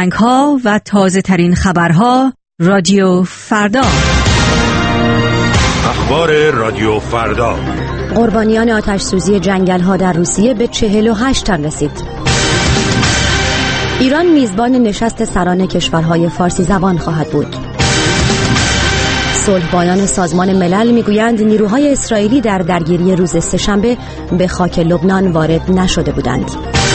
آهنگ‌ها و تازه‌ترین خبرها رادیو فردا. اخبار رادیو فردا. قربانیان آتش‌سوزی جنگل‌ها در روسیه به 48 تن رسید. ایران میزبان نشست سران کشورهای فارسی زبان خواهد بود. صلح‌بانان سازمان ملل میگویند نیروهای اسرائیلی در درگیری روز سه‌شنبه به خاک لبنان وارد نشده بودند.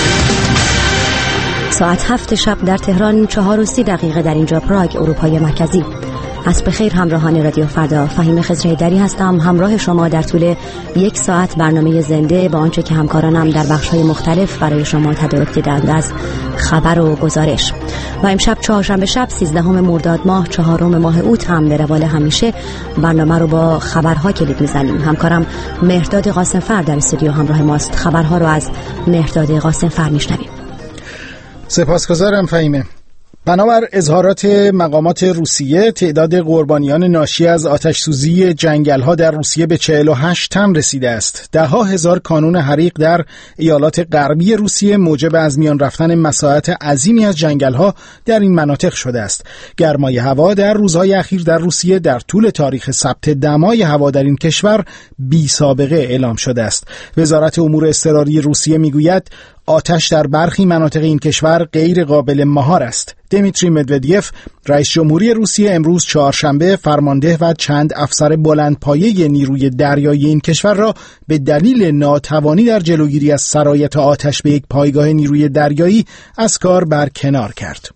ساعت 7 شب در تهران 4:30 در اینجا پراگ اروپای مرکزی. عصر بخیر همراهان رادیو فردا، فهیم خضره‌ایدری هستم، همراه شما در طول 1 ساعت برنامه زنده با آنچه که همکارانم در بخش‌های مختلف برای شما تدارک دیدند از خبر و گزارش. و امشب چهارشنبه شب 13 مرداد ماه 4 ماه اوت هم به روال همیشه برنامه رو با خبرها کلید می‌زنیم. همکارم مهرداد قاسمفر در استودیو همراه ماست. خبرها رو از مهرداد قاسمفر میشنویم. سپاسگزارم فهیمه. بنابر اظهارات مقامات روسیه، تعداد قربانیان ناشی از آتش‌سوزی جنگل‌ها در روسیه به 48 تن رسیده است. ده‌ها هزار کانون حریق در ایالات غربی روسیه موجب از میان رفتن مساحت عظیمی از جنگل‌ها در این مناطق شده است. گرمای هوا در روزهای اخیر در روسیه در طول تاریخ ثبت دمای هوا در این کشور بی سابقه اعلام شده است. وزارت امور اضطراری روسیه میگوید آتش در برخی مناطق این کشور غیر قابل مهار است. دیمیتری مدودیف، رئیس جمهوری روسیه، امروز چهارشنبه فرمانده و چند افسر بلندپایه نیروی دریایی این کشور را به دلیل ناتوانی در جلوگیری از سرایت آتش به یک پایگاه نیروی دریایی از کار برکنار کرد.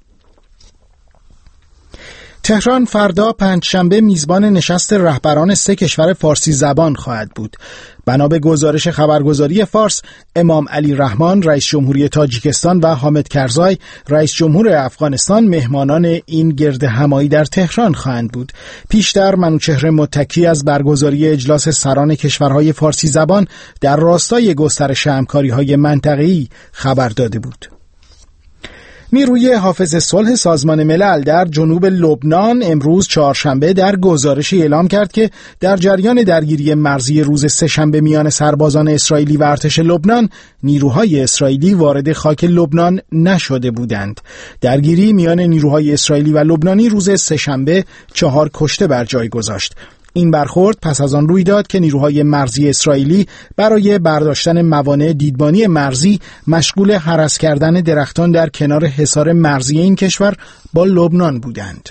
تهران فردا پنجشنبه میزبان نشست رهبران 3 کشور فارسی زبان خواهد بود. بنا به گزارش خبرگزاری فارس، امام علی رحمان رئیس جمهوری تاجیکستان و حامد کرزای رئیس جمهور افغانستان مهمانان این گرد همایی در تهران خواهند بود. پیشتر منوچهر متکی از برگزاری اجلاس سران کشورهای فارسی زبان در راستای گسترش همکاری‌های منطقه‌ای خبر داده بود. نیروی حافظ صلح سازمان ملل در جنوب لبنان امروز چهارشنبه در گزارشی اعلام کرد که در جریان درگیری مرزی روز سه‌شنبه میان سربازان اسرائیلی و ارتش لبنان، نیروهای اسرائیلی وارد خاک لبنان نشده بودند. درگیری میان نیروهای اسرائیلی و لبنانی روز سه‌شنبه 4 کشته بر جای گذاشت. این برخورد پس از آن روی داد که نیروهای مرزی اسرائیلی برای برداشتن موانع دیدبانی مرزی مشغول هرس کردن درختان در کنار حصار مرزی این کشور با لبنان بودند.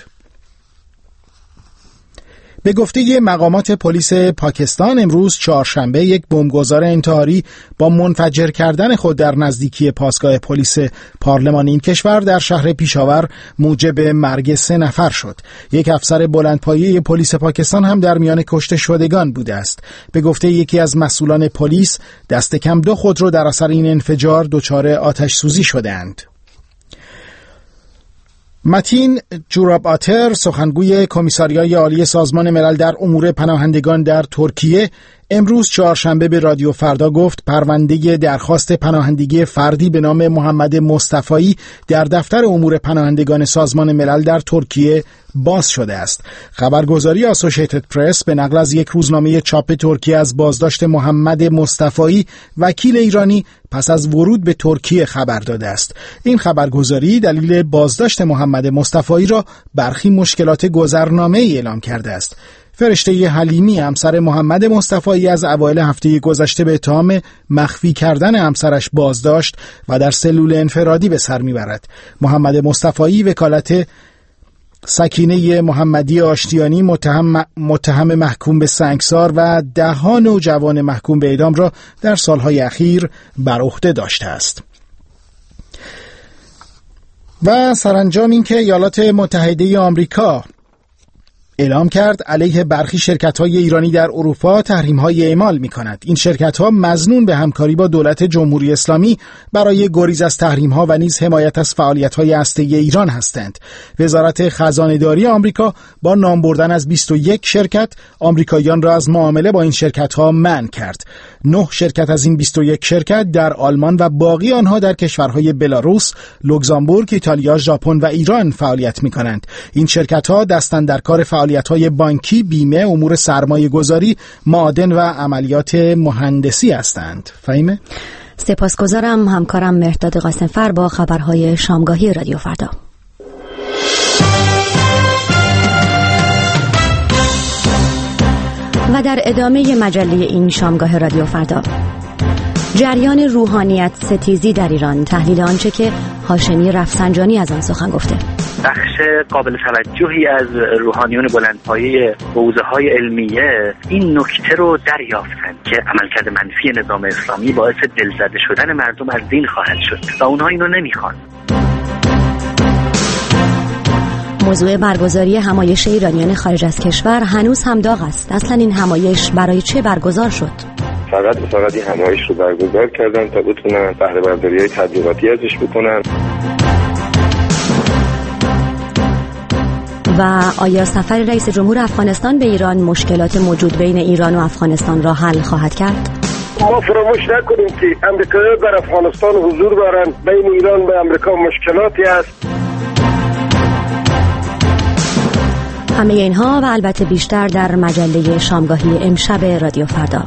به گفته مقامات پلیس پاکستان امروز چهارشنبه یک بمبگذار انتحاری با منفجر کردن خود در نزدیکی پاسگاه پلیس پارلمان این کشور در شهر پیشاور موجب مرگ 3 نفر شد. یک افسر بلندپایه پلیس پاکستان هم در میان کشته شدگان بوده است. به گفته یکی از مسئولان پلیس، دست کم 2 خودرو در اثر این انفجار دچار آتش سوزی شده‌اند. متین جوراباتر، سخنگوی کمیساریای عالی سازمان ملل در امور پناهندگان در ترکیه، امروز چهارشنبه به رادیو فردا گفت پرونده درخواست پناهندگی فردی به نام محمد مصطفایی در دفتر امور پناهندگان سازمان ملل در ترکیه باز شده است. خبرگزاری آسوشیتد پرس به نقل از یک روزنامه چاپ ترکیه از بازداشت محمد مصطفایی، وکیل ایرانی، پس از ورود به ترکیه خبر داده است. این خبرگزاری دلیل بازداشت محمد مصطفایی را برخی مشکلات گذرنامه‌ای اعلام کرده است. فرشته حلیمی، همسر محمد مصطفایی، از اوایل هفته گذشته به اتهام مخفی کردن همسرش بازداشت و در سلول انفرادی به سر میبرد. محمد مصطفایی وکالت سکینه محمدی آشتیانی، متهم محکوم به سنگسار و 10 نوجوان محکوم به اعدام را در سالهای اخیر بر عهده داشته است. و سرانجام اینکه ایالات متحده آمریکا اعلام کرد علیه برخی شرکت‌های ایرانی در اروپا تحریم‌های اعمال می‌کند. این شرکت‌ها مظنون به همکاری با دولت جمهوری اسلامی برای گریز از تحریم‌ها و نیز حمایت از فعالیت‌های هسته‌ای ایران هستند. وزارت خزانه‌داری آمریکا با نام بردن از 21 شرکت، آمریکاییان را از معامله با این شرکت‌ها منع کرد. 9 شرکت از این 21 شرکت در آلمان و باقی آنها در کشورهای بلاروس، لوکزامبورگ، ایتالیا، ژاپن و ایران فعالیت می‌کنند. این شرکت‌ها دستن در کار فعالیت‌های بانکی، بیمه، امور سرمایه‌گذاری، معادن و عملیات مهندسی هستند. فهیمه؟ سپاسگزارم همکارم مهرداد قاسمفر با خبرهای شامگاهی رادیو فردا. و در ادامه مجله این شامگاه رادیو فردا، جریان روحانیت ستیزی در ایران، تحلیل آنچه که هاشمی رفسنجانی از آن سخن گفته. بخش قابل توجهی از روحانیون بلندپایه حوزه‌های علمیه این نکته رو دریافتن که عملکرد منفی نظام اسلامی باعث دلزده شدن مردم از دین خواهد شد و اونها اینو نمیخوان. موضوع برگزاری همایش ایرانیان خارج از کشور هنوز هم داغ است. اصلا این همایش برای چه برگزار شد؟ فقط این همایش رو برگزار کردن تا بتونن بهره برداری‌های تبلیغاتی ازش بکنن. و آیا سفر رئیس جمهور افغانستان به ایران مشکلات موجود بین ایران و افغانستان را حل خواهد کرد؟ ما فراموش نکنیم که امریکایی‌ها در افغانستان حضور دارند. بین ایران و امریکا مشکلاتی است. همه اینها و البته بیشتر در مجله شامگاهی امشب رادیو فردا.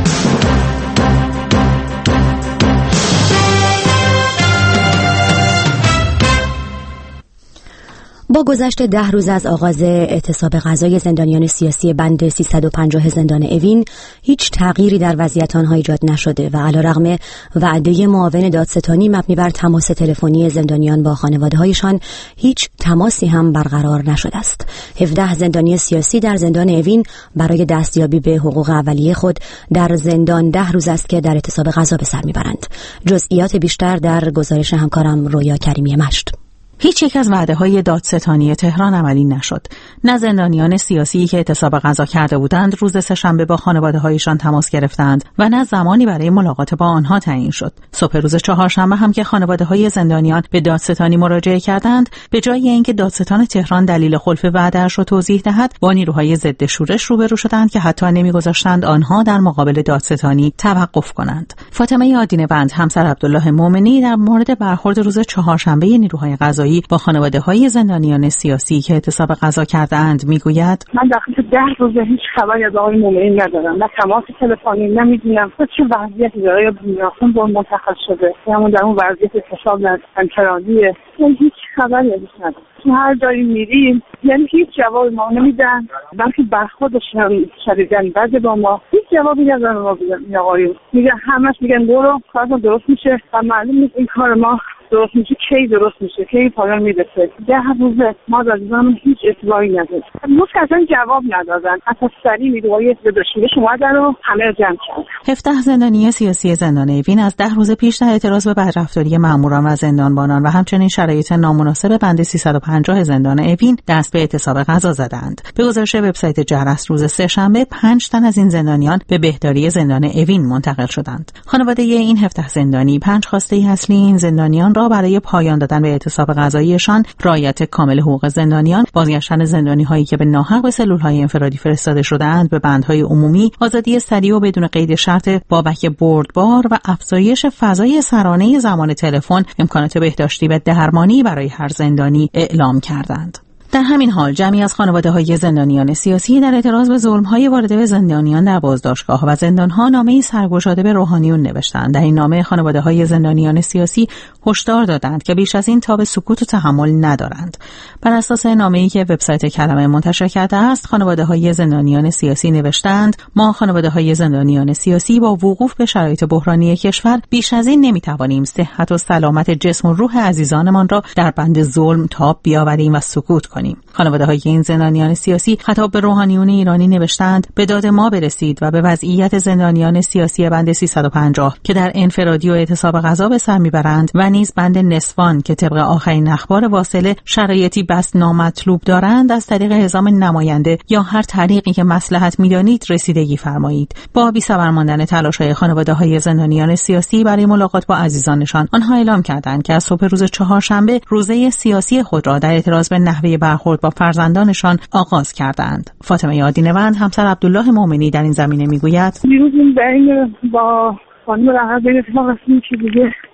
با گذشت 10 روز از آغاز اعتصاب غذای زندانیان سیاسی بند 350 زندان اوین، هیچ تغییری در وضعیت آنها ایجاد نشده و علیرغم وعده معاون دادستانی مبنی بر تماس تلفنی زندانیان با خانواده‌هایشان، هیچ تماسی هم برقرار نشده است. 17 زندانی سیاسی در زندان اوین برای دستیابی به حقوق اولیه خود در زندان 10 روز است که در اعتصاب غذا به سر میبرند. جزئیات بیشتر در گزارش همکارم رویا کریمی مشت. هیچ یک از وعده‌های دادستانی تهران عملی نشد. نه زندانیان سیاسی که اعتصاب غذا کرده بودند روز سه‌شنبه با خانواده‌هایشان تماس گرفتند و نه زمانی برای ملاقات با آنها تعیین شد. صبح روز چهارشنبه هم که خانواده‌های زندانیان به دادستانی مراجعه کردند، به جای اینکه دادستان تهران دلیل خلف وعده‌اش را توضیح دهد، با نیروهای ضد شورش روبرو شدند که حتی نمی‌گذاشتند آنها در مقابل دادستانی توقف کنند. فاطمه آدینه‌بند، همسر عبدالله مومنی، در مورد برخورد روز چهارشنبه نیروهای قضایی با خانواده‌های زندانیان سیاسی که اعتصاب غذا کرده‌اند میگوید: من داخل 10 روز هیچ خبری از آقای مومنی ندارم، نه تماس تلفنی، نمیدونم چه وضعیتی داره، یا بیمارستان با منتقل شده یا در اون وضعیت اعتصاب انفرادیه، هیچ خبری ازش ندارم. تو هر جایی میریم یعنی هیچ جوابی ما نمیدن، بلکه برخوردشون شدیداً بده با ما، هیچ جوابی ندارن. ما آقایون میگن، همش میگن برو کارتون درست میشه و معلوم نیست این کار ما درست میشه، کی درست میشه، کی پایان میرسه. 10 روزه ما از زمان هیچ اطلاعی نداریم. اصلا جواب ندادن. اصلا سری نیروهای ضدشورش اومدن و همه رو جمع کردن. 17 زندانی سیاسی زندان اوین از 10 روز پیش در اعتراض به بدرفتاری ماموران و زندانبانان و همچنین شرایط نامناسب بند 350 زندان اوین دست به اعتصاب غذا زدند. به گزارش وبسایت جرس روز سه‌شنبه 5 تن از این زندانیان به بهداری زندان اوین منتقل شدند. خانواده این 17 زندانی 5 خواسته اصلی این زندانیان را برای پایان دادن به اعتصاب غذاییشان، رعایت کامل حقوق زندانیان، بازگشتن زندانی‌هایی که به ناحق به سلول‌های انفرادی فرستاده شده‌اند به بندهای عمومی، آزادی سریع و بدون قید شرط بابک بردبار و افزایش فضای سرانه زمان تلفن، امکانات بهداشتی و درمانی برای هر زندانی اعلام کردند. در همین حال جمعی از خانواده‌های زندانیان سیاسی در اعتراض به ظلم‌های وارده به زندانیان در بازداشتگاه و زندان‌ها نامه‌ای سرگشاده به روحانیون نوشتند. در این نامه خانواده‌های زندانیان سیاسی هشدار دادند که بیش از این تاب سکوت و تحمل ندارند. بر اساس نامه‌ای که وبسایت کلمه منتشر کرده است، خانواده‌های زندانیان سیاسی نوشتند: ما خانواده‌های زندانیان سیاسی با وقوف به شرایط بحرانی کشور بیش از این نمی‌توانیم صحت و سلامت جسم و روح عزیزانمان را در بند ظلم تاب بیاوریم و سکوت کنیم. خانواده‌های این زندانیان سیاسی خطاب به روحانیون ایرانی نوشتند: به داد ما برسید و به وضعیت زندانیان سیاسی بند 350 که در انفرادی و اعتصاب غذا به سر میبرند و نیز بند نسوان که طبق آخرین اخبار واصله شرایطی بس نامطلوب دارند از طریق اعزام نماینده یا هر طریقی که مصلحت میدانید رسیدگی فرمایید. با بی‌صبر ماندن تلاش‌های خانواده‌های زندانیان سیاسی برای ملاقات با عزیزانشان، آنها اعلام کردند که از صبح روز چهارشنبه روزه سیاسی خود را در اعتراض به نحوه برخورد با فرزندانشان آغاز کردند. فاطمه آدینه‌بند، همسر عبدالله مومنی، در این زمینه میگوید: دیروز این با خانم راحت بین اتفاق رسمی که دیگه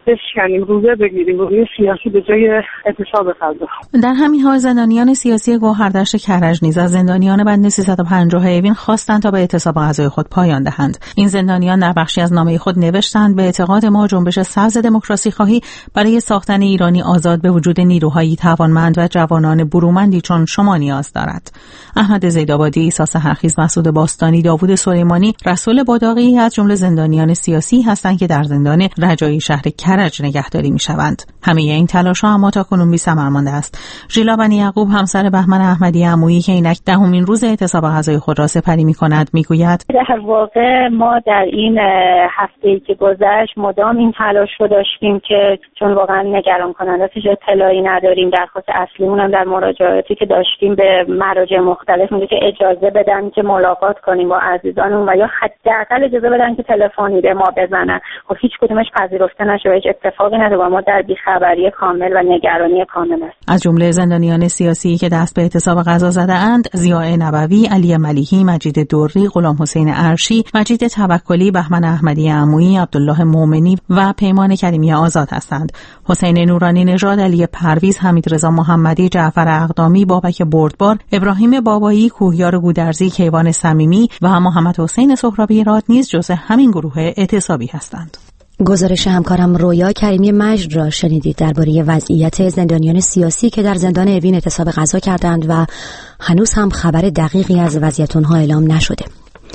بشکنیم، روزه بگیریم، روزه سیاسی به جای اعتصاب غذا. در همین حال زندانیان سیاسی گوهردشت کرج نیز از زندانیان بند 350 اوین خواستند تا به اعتصاب غذای خود پایان دهند. این زندانیان در بخشی از نامه خود نوشتند به اعتقاد ما جنبش سبز دموکراسی خواهی برای ساختن ایرانی آزاد به وجود نیروهایی توانمند و جوانان برومندی چون شما نیاز دارد. احمد زیدآبادی، عیسی سحرخیز، مسعود باستانی، داوود سلیمانی، رسول باداقی از جمله زندانیان سیاسی هستند که در زندان رجایی شهر کرج نگهداری می‌شوند. همه این تلاش‌ها اما تاکنون بی‌ثمر مانده است. ژیلا بنی یعقوب، همسر بهمن احمدی عمویی که اینک دهمین روز اعتصاب غذای خود را سپری می‌کند، می‌گوید در واقع ما در این هفته‌ای که گذشت مدام این تلاش رو داشتیم که چون واقعا نگران کننده اطلاعی نداریم. درخواست اصلیمون هم در مراجعاتی که داشتیم به مراجع مختلف میگه که اجازه بدن که ملاقات کنیم با عزیزانمون و یا حداقل اجازه بدن که تلفنی به ما بزنن. خب هیچ کدومش پذیرفته نشه و هیچ اتفاقی نده و ما در بی‌خبری کامل و نگرانی کامل است. از جمله زندانیان سیاسی که دست به اعتصاب غذا زده‌اند، ضیاء نبوی، علی ملیحی، مجید دوری، غلام حسین عرشی، مجید توکلی، بهمن احمدی عمویی، عبدالله مومنی و پیمان کریمی آزاد هستند. حسین نورانی نژاد، علی پرویز، حمیدرضا محمدی، جعفر اقدامی، بابک بردبار، ابراهیم بابایی، کوهیار گودرزی، کیوان صمیمی و محمد حسین سهرابی راد نیز جزء همین گروه اعتصابی هستند. گزارش همکارم رویا کریمی مجد را شنیدید درباره وضعیت زندانیان سیاسی که در زندان اوین اعتصاب غذا کردند و هنوز هم خبر دقیقی از وضعیت آنها اعلام نشده.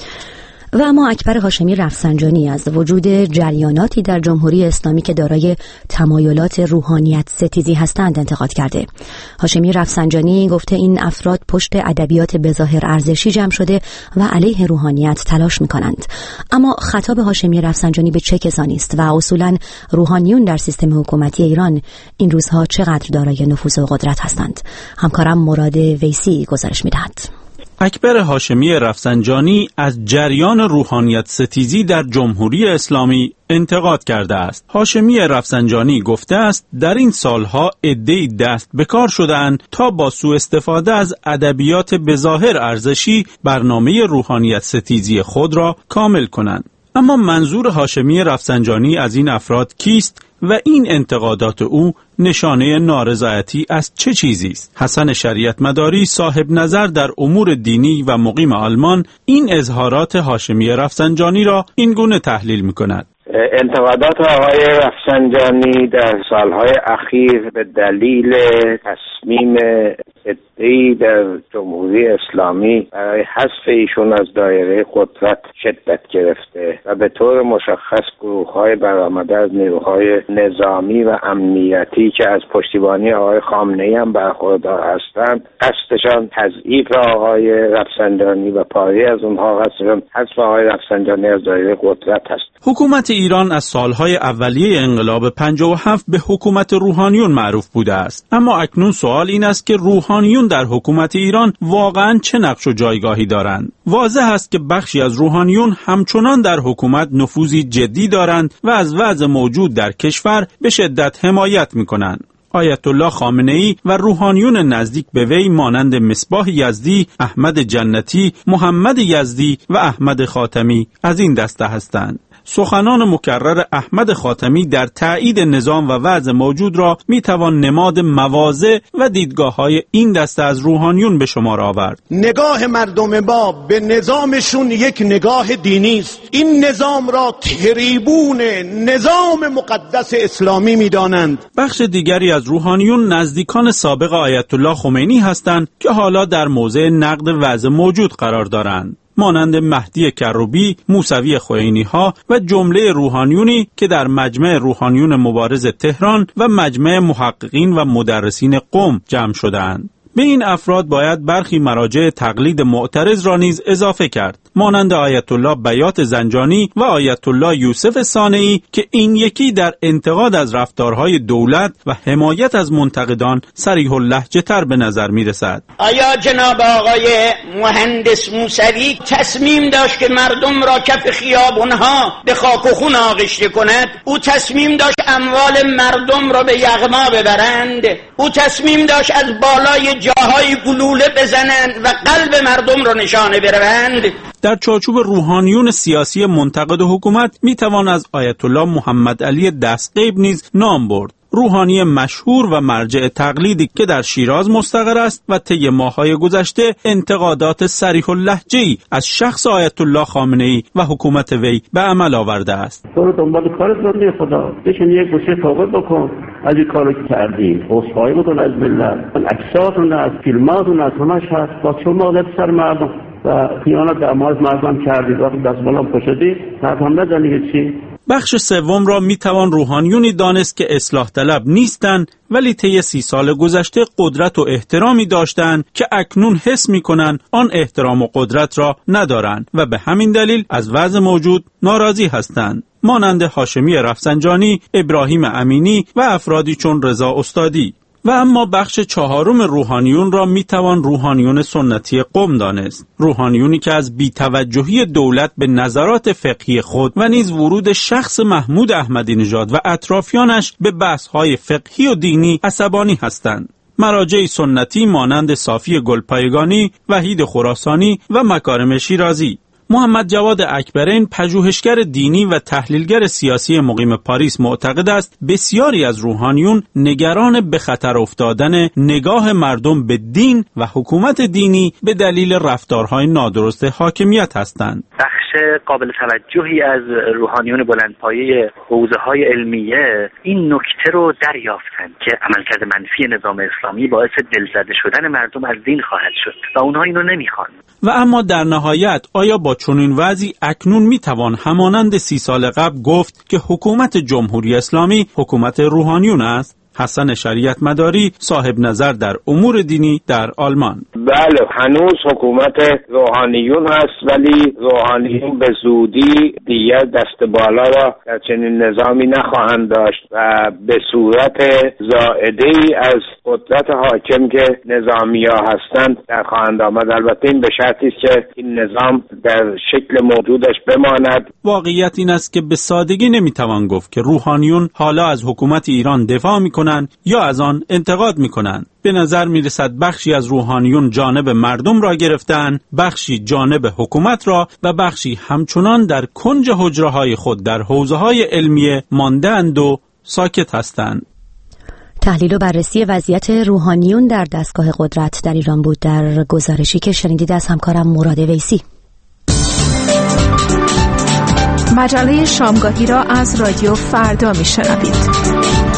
و اما اکبر هاشمی رفسنجانی از وجود جریاناتی در جمهوری اسلامی که دارای تمایلات روحانیت ستیزی هستند انتقاد کرده. هاشمی رفسنجانی گفته این افراد پشت ادبیات بظاهر ارزشی جمع شده و علیه روحانیت تلاش می‌کنند. اما خطاب هاشمی رفسنجانی به چه کسانی است و اصولاً روحانیون در سیستم حکومتی ایران این روزها چقدر دارای نفوذ و قدرت هستند؟ همکارم مراد ویسی گزارش می‌دهد. اکبر هاشمی رفسنجانی از جریان روحانیت ستیزی در جمهوری اسلامی انتقاد کرده است. هاشمی رفسنجانی گفته است در این سالها عده‌ای دست به کار شده‌اند تا با سوء استفاده از ادبیات بظاهر ارزشی برنامه روحانیت ستیزی خود را کامل کنند. اما منظور هاشمی رفسنجانی از این افراد کیست و این انتقادات او نشانه نارضایتی از چه چیزی است؟ حسن شریعت مداری، صاحب نظر در امور دینی و مقیم آلمان، این اظهارات هاشمی رفسنجانی را این گونه تحلیل می‌کند. انتقادات آقای رفسنجانی در سالهای اخیر به دلیل تصمیم عده‌ای در جمهوری اسلامی برای حذف ایشون از دایره قدرت شدت گرفته و به طور مشخص گروه‌های برآمده از نیروهای نظامی و امنیتی که از پشتیبانی آقای خامنه‌ای هم برخوردار هستند، قصدشان تضعیف آقای رفسنجانی و پاری از اونها قصدشان حذف آقای رفسنجانی از دایره قدرت است. حکومت ایران از سالهای اولیه انقلاب 57 به حکومت روحانیون معروف بوده است. اما اکنون سوال این است که روحانیون در حکومت ایران واقعاً چه نقش و جایگاهی دارند؟ واضح است که بخشی از روحانیون همچنان در حکومت نفوذی جدی دارند و از وضع موجود در کشور به شدت حمایت می‌کنند. آیت الله خامنه‌ای و روحانیون نزدیک به وی مانند مصباح یزدی، احمد جنتی، محمد یزدی و احمد خاتمی از این دسته هستند. سخنان مکرر احمد خاتمی در تایید نظام و وضع موجود را میتوان نماد مواضع و دیدگاه‌های این دسته از روحانیون به شمار آورد. نگاه مردم ما به نظامشون یک نگاه دینی است. این نظام را تریبون نظام مقدس اسلامی می‌دانند. بخش دیگری از روحانیون نزدیکان سابق آیت الله خمینی هستند که حالا در موضع نقد وضع موجود قرار دارند، مانند مهدی کروبی، موسوی خوئینی‌ها و جمله روحانیونی که در مجمع روحانیون مبارز تهران و مجمع محققین و مدرسین قم جمع شده‌اند. به این افراد باید برخی مراجع تقلید معترض را نیز اضافه کرد، مانند آیت الله بیات زنجانی و آیت الله یوسف صانعی که این یکی در انتقاد از رفتارهای دولت و حمایت از منتقدان صریح اللهجه تر به نظر می رسد. آیا جناب آقای مهندس موسوی تصمیم داشت که مردم را کف خیابونها به خاک و خون آغشته کند؟ او تصمیم داشت اموال مردم را به یغما ببرند؟ او تصمیم داشت از بالای جاهای گلوله بزنند و قلب مردم را نشانه بروند؟ در چارچوب روحانیون سیاسی منتقد حکومت میتوان از آیت الله محمد علی دستغیب نیز نام برد. روحانی مشهور و مرجع تقلیدی که در شیراز مستقر است و طی ماه‌های گذشته انتقادات صریح اللهجه‌ای از شخص آیت الله خامنه‌ای و حکومت وی به عمل آورده است. برو دنبال کارت بندی خدا، بشین یک گوشه توبه بکن از این کارو که کردی، عذرخواهی بکن از ملت. عکساتون از فیلماتون از همش هست، با چون مادر سر مردم و خیانت در مورد مردم کردید، وقتی دست بالا پشدید هم نزنید چی. بخش سوم را میتوان روحانیونی دانست که اصلاح طلب نیستند ولی طی 30 سال گذشته قدرت و احترامی داشتند که اکنون حس میکنند آن احترام و قدرت را ندارند و به همین دلیل از وضع موجود ناراضی هستند، مانند هاشمی رفسنجانی، ابراهیم امینی و افرادی چون رضا استادی. و اما بخش چهارم روحانیون را میتوان روحانیون سنتی قم دانست. روحانیونی که از بی‌توجهی دولت به نظرات فقهی خود و نیز ورود شخص محمود احمدی نژاد و اطرافیانش به بحث‌های فقهی و دینی عصبانی هستند. مراجع سنتی مانند صافی گلپایگانی، وحید خراسانی و مکارم شیرازی. محمد جواد اکبرین، پژوهشگر دینی و تحلیلگر سیاسی مقیم پاریس، معتقد است بسیاری از روحانیون نگران به خطر افتادن نگاه مردم به دین و حکومت دینی به دلیل رفتارهای نادرست حاکمیت هستند. بخش قابل توجهی از روحانیون بلندپایه حوزه‌های علمیه این نکته رو دریافتند که عملکرد منفی نظام اسلامی باعث دلزده شدن مردم از دین خواهد شد و اونها اینو نمیخوان. و اما در نهایت آیا با چنین وضعی اکنون میتوان همانند 30 سال قبل گفت که حکومت جمهوری اسلامی حکومت روحانیون است؟ حسن شریعت مداری، صاحب نظر در امور دینی در آلمان: بله، هنوز حکومت روحانیون هست، ولی روحانیون به زودی دیگر دست بالا را در چنین نظامی نخواهند داشت و به صورت زائده‌ای از قدرت حاکم که نظامی‌ها هستند در خواهند آمد. البته این به شرطی است که این نظام در شکل موجودش بماند. واقعیت این است که به سادگی نمیتوان گفت که روحانیون حالا از حکومت ایران دفاع میکنند یا از آن انتقاد میکنند. به نظر میرسد بخشی از روحانیون جانب مردم را گرفتند، بخشی جانب حکومت را و بخشی همچنان در کنج حجره‌های خود در حوزه‌های علمیه مانده‌اند و ساکت هستند. تحلیل و بررسی وضعیت روحانیون در دستگاه قدرت در ایران بود در گزارشی که شنیدید از همکارم مراد ویسی. مجله شامگاهی را از رادیو فردا میشنوید.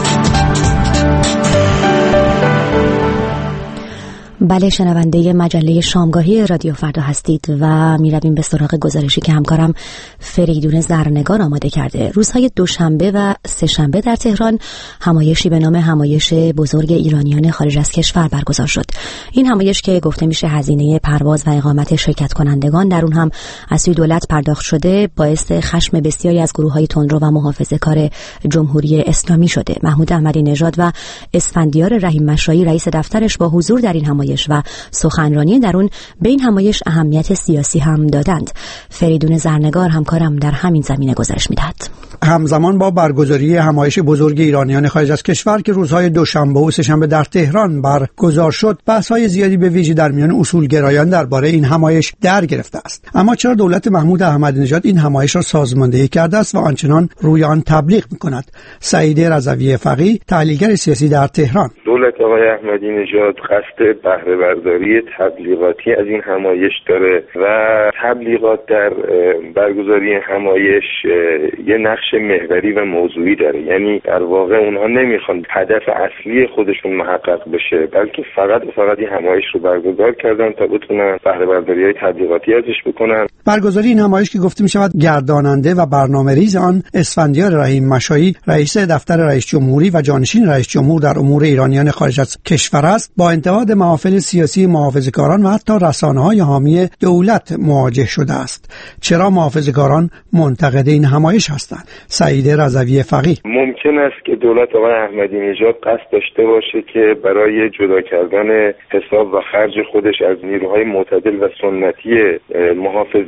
بله، شنونده مجله شامگاهی رادیو فردا هستید و میرویم به سراغ گزارشی که همکارم فریدون زرنگار آماده کرده. روزهای دوشنبه و سه‌شنبه در تهران همایشی به نام همایش بزرگ ایرانیان خارج از کشور برگزار شد. این همایش که گفته میشه هزینه پرواز و اقامت شرکت کنندگان در اون هم از سوی دولت پرداخت شده، باعث خشم بسیاری از گروه‌های تندرو و محافظه‌کار جمهوری اسلامی شده. محمود احمدی نژاد و اسفندیار رحیم مشایی رئیس دفترش با حضور در این همایش و سخنرانی در اون به این همایش اهمیت سیاسی هم دادند. فریدون زرنگار همکارم در همین زمینه گزارش میدهد. همزمان با برگزاری همایش بزرگ ایرانیان خارج از کشور که روزهای دوشنبه و سه‌شنبه در تهران برگزار شد، بحث‌های زیادی به ویژه در میان اصولگرایان درباره این همایش در گرفته است. اما چرا دولت محمود احمدی نژاد این همایش را سازماندهی کرده است و آنچنان روی آن تبلیغ می‌کند؟ سعید رضوی فقیه، تحلیلگر سیاسی در تهران: دولت آقای احمدی نژاد قصد بهره برداری تبلیغاتی از این همایش داره و تبلیغات در برگزاری همایش یه نقش محوری و موضوعی داره. یعنی در واقع اونها نمیخوان هدف اصلی خودشون محقق بشه، بلکه فقط این همایش رو برگزار کردن تا بتونن بهره برداری‌های تبلیغاتی ازش بکنن. برگزاری این همایش که گفته می‌شود گرداننده و برنامه‌ریز آن اسفندیار رحیم مشایی رئیس دفتر رئیس جمهوری و جانشین رئیس جمهور در امور ایرانیان خارج از کشور است، با انتقاد محافل سیاسی، محافظه‌کاران و حتی رسانه‌های حامی دولت مواجه شده است. چرا محافظه‌کاران منتقد این همایش هستند؟ سعید رضوی فقیه: ممکن است که دولت آقای احمدی نژاد قصد داشته باشه که برای جدا کردن حساب و خرج خودش از نیروهای معتدل و سنتی محافظه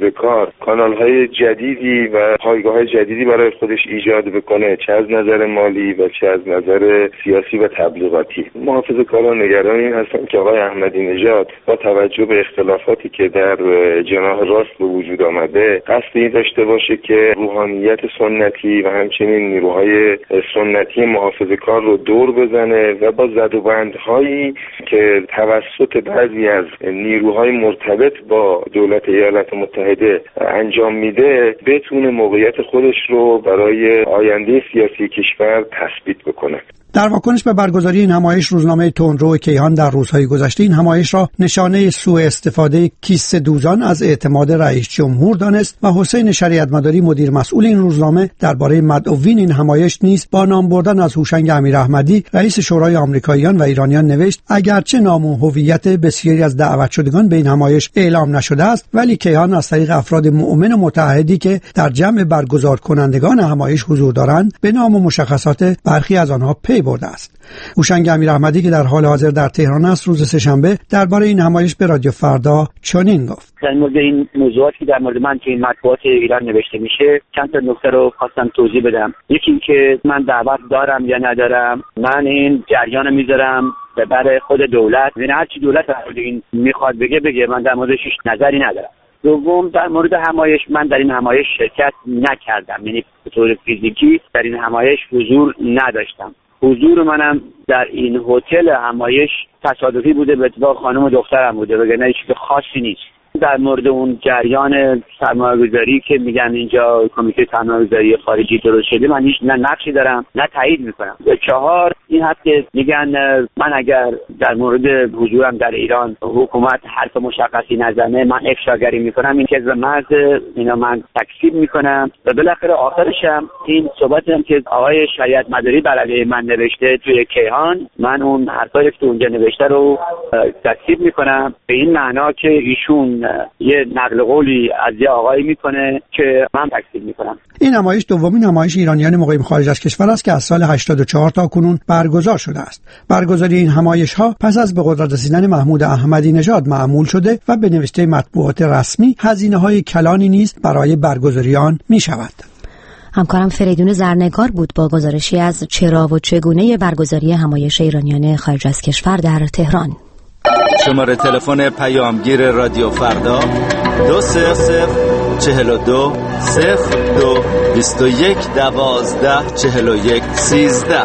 محافظه‌کار کانال‌های جدیدی و پایگاه‌های جدیدی برای خودش ایجاد بکنه، چه از نظر مالی و چه از نظر سیاسی و تبلیغاتی. محافظه‌کاران نگران این هستند که آقای احمدی نژاد با توجه به اختلافاتی که در جناح راست به وجود آمده قصد این داشته باشه که روحانیت سنتی و همچنین نیروهای سنتی محافظه‌کار رو دور بزنه و با زدوبندهایی که توسط بعضی از نیروهای مرتبط با دولت ایالات متحده انجام میده بتونه موقعیت خودش رو برای آینده سیاسی کشور تثبیت بکنه. در واکنش به برگزاری این همایش، روزنامه تندرو کیهان در روزهای گذشته این همایش را نشانه سوء استفاده کیسه دوزان از اعتماد رئیس جمهور دانست و حسین شریعتمداری مدیر مسئول این روزنامه درباره مدعوین این همایش نیز با نام بردن از هوشنگ امیراحمدی رئیس شورای آمریکاییان و ایرانیان نوشت اگرچه نام و هویت بسیاری از دعوت شدگان به این همایش اعلام نشده است، ولی کیهان از طریق افراد مؤمن و متعهدی که در جمع برگزار کنندگان همایش حضور دارند به نام و مشخصات برخی از آنها پی برده است. هوشنگ امیراحمدی که در حال حاضر در تهران است روز سه‌شنبه درباره این همایش به رادیو فردا چنین گفت: در مورد این موضوعاتی که در مورد من که این مطبوعات ایران نوشته میشه چند تا نکته رو خواستم توضیح بدم. یکی این که من دعوت دارم یا ندارم، من این جریان میذارم به بر خود دولت، یعنی هر چی دولت در مورد این میخواد بگه، من در موردش نظری ندارم. دوم، در مورد همایش، من در این همایش شرکت نکردم، یعنی به طور فیزیکی در این همایش حضور نداشتم. حضور منم در این هتل همایش تصادفی بوده، به اتفاق خانم و دخترم بوده، وگرنه هیچ چیز خاصی نیست. در مورد اون جریان سرمایه‌گذاری که میگن اینجا کمیته سرمایه‌گذاری خارجی درست شده، من هیچ نه نقشی دارم نه تایید میکنم. چهار، این هست که میگن من اگر در مورد حضورم در ایران حکومت حرف مشخصی نزنه من افشاگری میکنم، این کذب محض، اینا من تکذیب میکنم. و بالاخره آخرش هم این صحبتی هم که آقای شریعتمداری برای من نوشته توی کیهان، من اون حرفایی که اونجا نوشته رو تکذیب میکنم، به این معنا که ایشون یه نقل قولی از یه آقایی میکنه که من تکذیب میکنم. این نمایش دومین نمایش ایرانیان مقیم خارج از کشور است که از سال 84 تا کنون برگزار شده است. برگزاری این همایش ها پس از به قدرت رسیدن محمود احمدی نژاد معمول شده و به نوشته مطبوعات رسمی هزینه های کلانی نیز برای برگزاری آن می شود. همکارم فریدون زرنگار بود با گزارشی از چرا و چگونه برگزاری همایش ایرانیان خارج از کشور در تهران. شماره تلفن پیامگیر رادیو فردا 2042 02 21 12 41 13.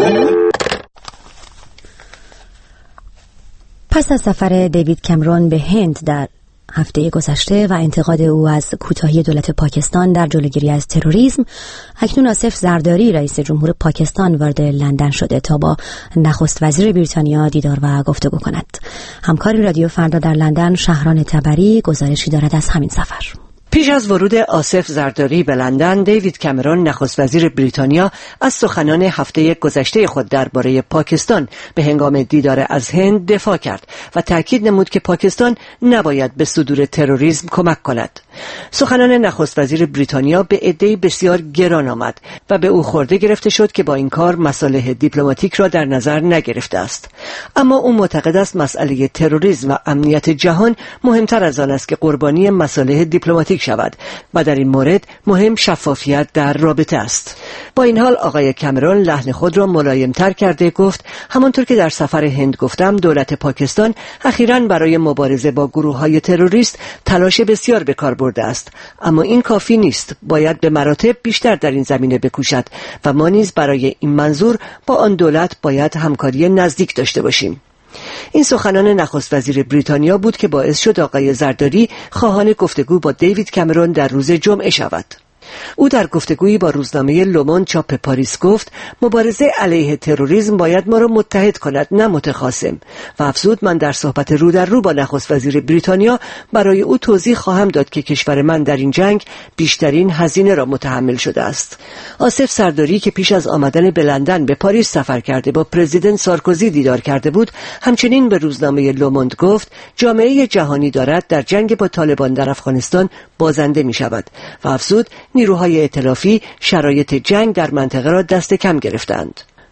پس از سفر دیوید کمرون به هند در هفته گذشته و انتقاد او از کوتاهی دولت پاکستان در جلوگیری از تروریسم، اکنون آصف زرداری رئیس جمهور پاکستان وارد لندن شده تا با نخست وزیر بریتانیا دیدار و گفتگو کند. همکار رادیو فردا در لندن شهران تبری گزارشی دارد از همین سفر. پیش از ورود آصف زرداری به لندن، دیوید کمرون نخست وزیر بریتانیا از سخنان هفته گذشته خود درباره پاکستان به هنگام دیدار از هند دفاع کرد و تاکید نمود که پاکستان نباید به صدور تروریسم کمک کند. سخنان نخست وزیر بریتانیا به عده‌ای بسیار گران آمد و به او خورده گرفته شد که با این کار مصالح دیپلماتیک را در نظر نگرفته است. اما او معتقد است مسئله تروریسم و امنیت جهان مهمتر از آن است که قربانی مصالح دیپلماتیک شود و در این مورد مهم شفافیت در رابطه است. با این حال آقای کمرون لحن خود را ملایم‌تر کرده گفت همانطور که در سفر هند گفتم، دولت پاکستان اخیراً برای مبارزه با گروه‌های تروریست تلاش بسیار به کار برده است، اما این کافی نیست، باید به مراتب بیشتر در این زمینه بکوشد و ما نیز برای این منظور با آن دولت باید همکاری نزدیک داشته باشیم. این سخنان نخست وزیر بریتانیا بود که باعث شد آقای زرداری خواهان گفتگو با دیوید کمرون در روز جمعه شود. او در گفتگویی با روزنامه لوموند چاپ پاریس گفت مبارزه علیه تروریسم باید ما را متحد کند نه متخاصم و افزود من در صحبت رو در رو با نخست وزیر بریتانیا برای او توضیح خواهم داد که کشور من در این جنگ بیشترین هزینه را متحمل شده است. آصف زرداری که پیش از آمدن به لندن به پاریس سفر کرده با پرزیدنت سارکوزی دیدار کرده بود، همچنین به روزنامه لوموند گفت جامعه جهانی دارد در جنگ با طالبان در افغانستان بازنده می شود و افزود نیروهای ائتلافی شرایط جنگ در منطقه را دست کم گرفتند.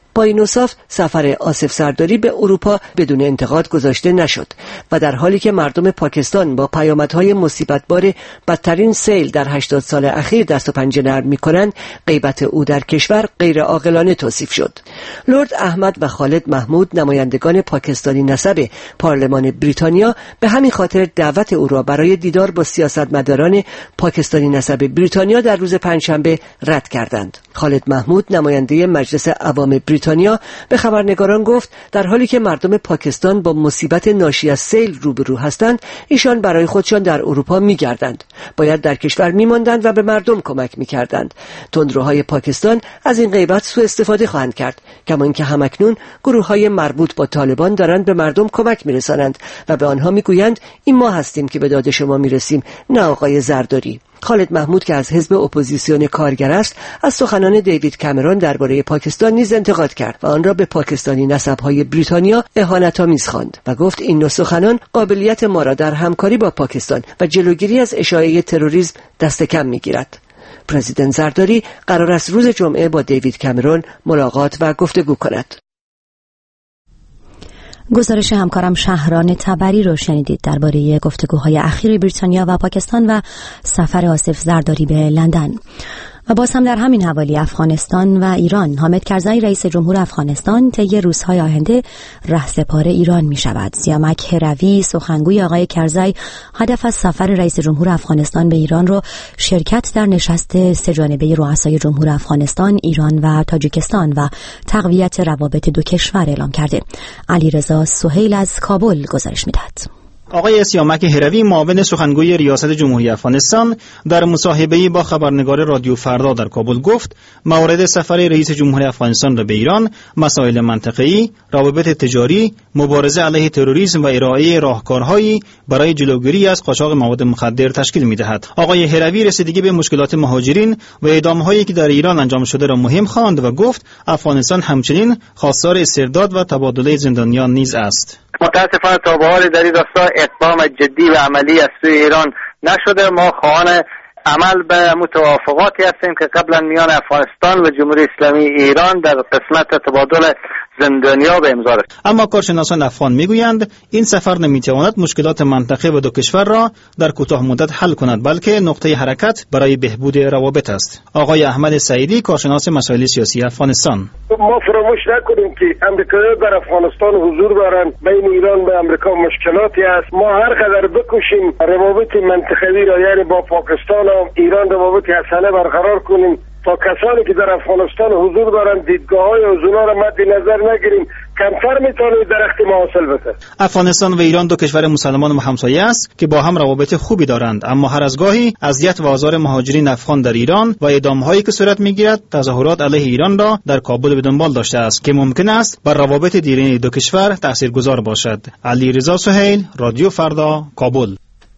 با این اوصاف سفر آصف زرداری به اروپا بدون انتقاد گذاشته نشد و در حالی که مردم پاکستان با پیامدهای مصیبتبار بدترین سیل در 80 سال اخیر دست و پنجه نرم می‌کنند، غیبت او در کشور غیر عاقلانه توصیف شد. لرد احمد و خالد محمود، نمایندگان پاکستانی نسب پارلمان بریتانیا، به همین خاطر دعوت او را برای دیدار با سیاستمداران پاکستانی نسب بریتانیا در روز پنجشنبه رد کردند. خالد محمود، نماینده مجلس عوام بریتانیا، به خبرنگاران گفت در حالی که مردم پاکستان با مصیبت ناشی از سیل روبرو هستند، ایشان برای خودشان در اروپا می‌گردند. باید در کشور می‌ماندند و به مردم کمک می‌کردند. تندروهای پاکستان از این غیبت سوء استفاده خواهند کرد، کما اینکه همکنون گروه‌های مربوط با طالبان دارند به مردم کمک می‌رسانند و به آنها می‌گویند این ما هستیم که به داد شما می‌رسیم، نه آقای زرداری. خالد محمود که از حزب اپوزیسیون کارگر است، از سخنان دیوید کامرون درباره پاکستان نیز انتقاد کرد و آن را به پاکستانی نسب‌های بریتانیا اهانت‌آمیز خواند و گفت این نوع سخنان قابلیت ما را در همکاری با پاکستان و جلوگیری از اشاعه تروریسم دست کم می‌گیرد. پرزیدنت زرداری قرار است روز جمعه با دیوید کامرون ملاقات و گفتگو کند. گزارش همکارم شهران تبری رو شنیدید درباره گفتگوهای اخیر بریتانیا و پاکستان و سفر آصف زرداری به لندن. و باز هم در همین حوالی افغانستان و ایران، حامد کرزی رئیس جمهور افغانستان طی روزهای آینده رهسپار ایران می شود. سیامک هروی سخنگوی آقای کرزی هدف از سفر رئیس جمهور افغانستان به ایران رو شرکت در نشست سه‌جانبه رؤسای جمهور افغانستان، ایران و تاجیکستان و تقویت روابط دو کشور اعلام کرده. علیرضا سهیل از کابل گزارش می‌دهد. آقای سیامک هروی معاون سخنگوی ریاست جمهوری افغانستان در مصاحبه‌ای با خبرنگار رادیو فردا در کابل گفت موارد سفر رئیس جمهوری افغانستان را به ایران مسائل منطقه‌ای، روابط تجاری، مبارزه علیه تروریسم و ارائه راهکارهایی برای جلوگیری از قاچاق مواد مخدر تشکیل می‌دهد. آقای هروی رسیدگی به مشکلات مهاجرین و اعدام‌هایی که در ایران انجام شده را مهم خواند و گفت افغانستان همچنین خواستار استرداد و تبادله زندانیان نیز است. متاسفانه تا به حال در این راستا اقدام جدی و عملی از سوی ایران نشده. ما خواهان عمل به متوافقاتی هستیم که قبلا میان افغانستان و جمهوری اسلامی ایران در قسمت تبادل زندانیا به امضا رسید. اما کارشناسان افغان میگویند این سفر نمیتواند مشکلات منطقه و دو کشور را در کوتاه مدت حل کند، بلکه نقطه حرکت برای بهبود روابط است. آقای احمد سعیدی، کارشناس مسائل سیاسی افغانستان: ما فراموش نکنیم که امریکایی‌ها در افغانستان حضور دارند. بین ایران و امریکا مشکلاتی است. ما هر قدر بکوشیم روابط منطقوی را، یعنی با پاکستان و ایران روابط حسنه برقرار کنیم، تا کسانی که در افغانستان حضور دارند دیدگاه‌های اونا را مد نظر نگیریم، کمتر میتونه در اختیار حاصل بشه. افغانستان و ایران دو کشور مسلمان و همسایه است که با هم روابط خوبی دارند، اما هر از گاهی اذیت و آزار مهاجرین افغان در ایران و اعدام‌هایی که صورت می‌گیرد تظاهرات علیه ایران را در کابل به دنبال داشته است که ممکن است بر روابط دیرینه دو کشور تاثیرگذار باشد. علیرضا سهیل، رادیو فردا، کابل.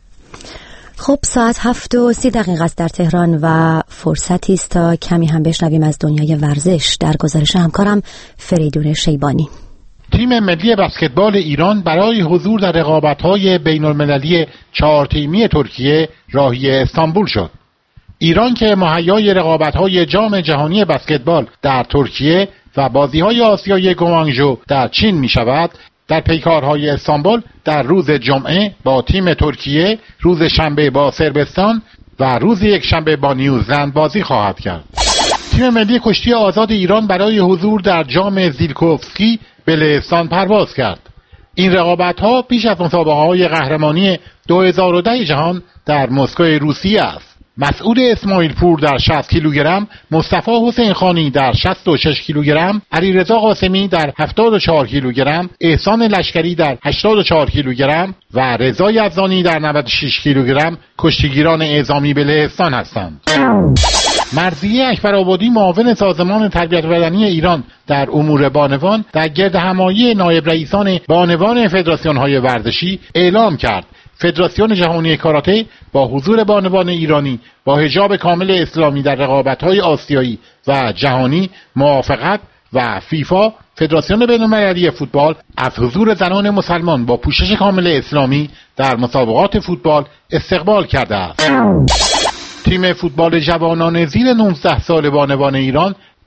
خب ساعت 7:30 است در تهران و فرصتی است تا کمی هم بشنویم از دنیای ورزش در گزارش همکارم فریدون شیبانی. تیم ملی بسکتبال ایران برای حضور در رقابت‌های بین‌المللی 4 تیمی ترکیه راهی استانبول شد. ایران که مهیای رقابت‌های جام جهانی بسکتبال در ترکیه و بازی‌های آسیایی گوانژو در چین می‌شود، در پیکارهای استانبول در روز جمعه با تیم ترکیه، روز شنبه با صربستان و روز یکشنبه با نیوزلند بازی خواهد کرد. تیم ملی کشتی آزاد ایران برای حضور در جام زیلکوفسکی به لهستان پرواز کرد. این رقابت‌ها پیش از مسابقه‌های قهرمانی 2010 جهان در مسکو روسیه است. مسعود اسماعیل پور در 60 کیلوگرم، مصطفی حسین خانی در 66 کیلوگرم، علیرضا قاسمی در 74 کیلوگرم، احسان لشکری در 84 کیلوگرم و رضا یزدانی در 96 کیلوگرم کشتیگیران اعزامی به لهستان هستند. مرضیه اکبرآبادی، معاون سازمان تربیت بدنی ایران در امور بانوان، در گردهمایی نایب رئیسان بانوان فدراسیون‌های ورزشی اعلام کرد فدراسیون جهانی کاراته با حضور بانوان ایرانی با حجاب کامل اسلامی در رقابت‌های آسیایی و جهانی موافقت و فیفا فدراسیون بین‌المللی فوتبال از حضور زنان مسلمان با پوشش کامل اسلامی در مسابقات فوتبال استقبال کرده است. تیم فوتبال جوانان زیر 19 سال بانوان ایران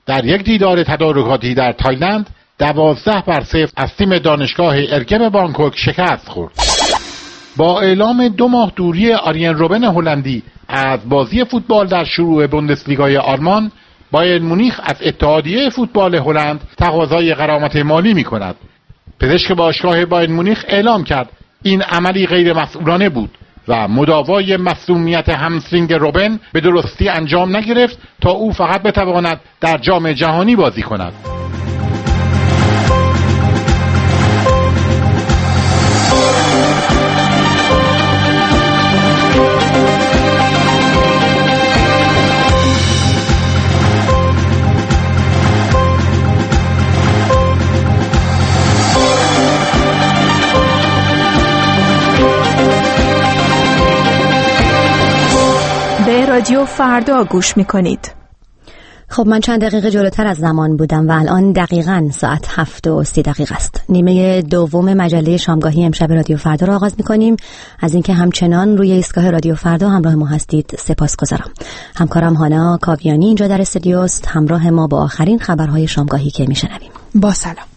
در یک دیدار تدارکاتی در تایلند 12-0 از تیم دانشگاه ارگم بانکوک شکست خورد. با اعلام 2 ماه دوری آریان روبن هلندی از بازی فوتبال در شروع بوندسلیگای آلمان، بایر مونیخ از اتحادیه فوتبال هلند تقاضای غرامت مالی می‌کند. پزشک باشگاه بایر مونیخ اعلام کرد این عملی غیر مسئولانه بود و مداوای مصدومیت همسترینگ روبن به درستی انجام نگرفت تا او فقط بتواند در جام جهانی بازی کند. رادیو فردا گوش میکنید. خب من چند دقیقه جلوتر از زمان بودم و الان دقیقاً ساعت 7:30 است. نیمه دوم مجله شامگاهی امشب رادیو فردا را آغاز میکنیم. از اینکه همچنان روی ایستگاه رادیو فردا همراه ما هستید سپاسگزارم. همکارم هانا کاویانی اینجا در استودیوست، همراه ما با آخرین خبرهای شامگاهی که میشنویم. با سلام.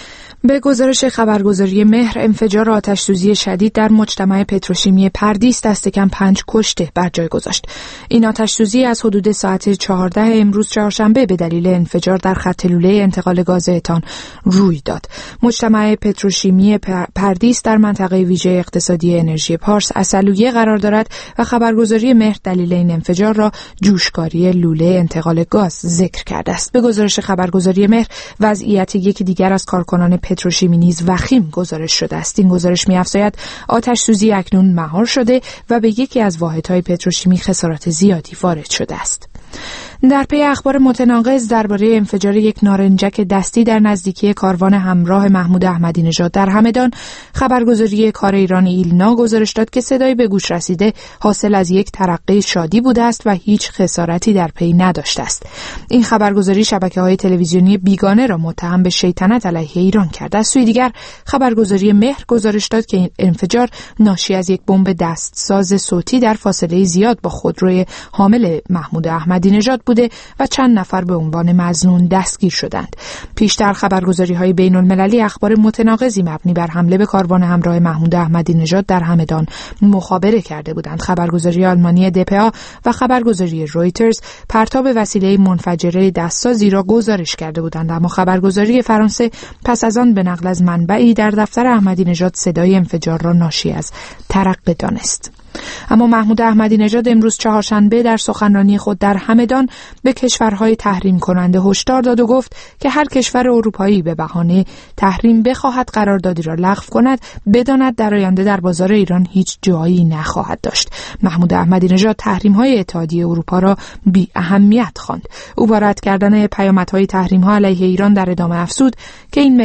به گزارش خبرگزاری مهر، انفجار آتش‌سوزی شدید در مجتمع پتروشیمی پردیس دست کم 5 کشته بر جای گذاشت. این آتش‌سوزی از حدود ساعت 14 امروز چهارشنبه به دلیل انفجار در خط لوله انتقال گاز اتان روی داد. مجتمع پتروشیمی پردیس در منطقه ویژه اقتصادی انرژی پارس عسلویه قرار دارد و خبرگزاری مهر دلیل این انفجار را جوشکاری لوله انتقال گاز ذکر کرده است. به گزارش خبرگزاری مهر، وضعیت یکی دیگر از کارکنان پتروشیمی نیز وخیم گزارش شده است. این گزارش می‌افزاید آتش سوزی اکنون مهار شده و به یکی از واحدهای پتروشیمی خسارات زیادی وارد شده است. در پی اخبار متناقض درباره انفجار یک نارنجک دستی در نزدیکی کاروان همراه محمود احمدی نژاد در همدان، خبرگزاری کار ایران ایلنا گزارش داد که صدای به گوش رسیده حاصل از یک ترقه شادی بوده است و هیچ خسارتی در پی نداشته است. این خبرگزاری شبکه‌های تلویزیونی بیگانه را متهم به شیطنت علیه ایران کرده. از سوی دیگر خبرگزاری مهر گزارش داد که این انفجار ناشی از یک بمب دستساز صوتی در فاصله زیاد با خودروی حامل محمود احمدی نژاد بوده و چند نفر به عنوان مظنون دستگیر شدند. پیشتر خبرگزاری‌های بین‌المللی اخبار متناقضی مبنی بر حمله به کاروان همراه محمود احمدی نژاد در همدان مخابره کرده بودند. خبرگزاری آلمانی دپا و خبرگزاری رویترز پرتاب وسیله منفجره دستسازی را گزارش کرده بودند، اما خبرگزاری فرانسه پس از آن به نقل از منبعی در دفتر احمدی نژاد صدای انفجار را ناشی از ترقه دانست. اما محمود احمدی نژاد امروز چهارشنبه در سخنرانی خود در همدان به کشورهای تحریم کننده هشدار داد و گفت که هر کشور اروپایی به بهانه تحریم بخواهد قراردادی را لغو کند، بداند در آینده در بازار ایران هیچ جایی نخواهد داشت. محمود احمدی نژاد تحریم‌های اتحادیه اروپا را بی اهمیت خواند. او با رد کردن پیامدهای تحریم‌ها علیه ایران در ادامه افزود که این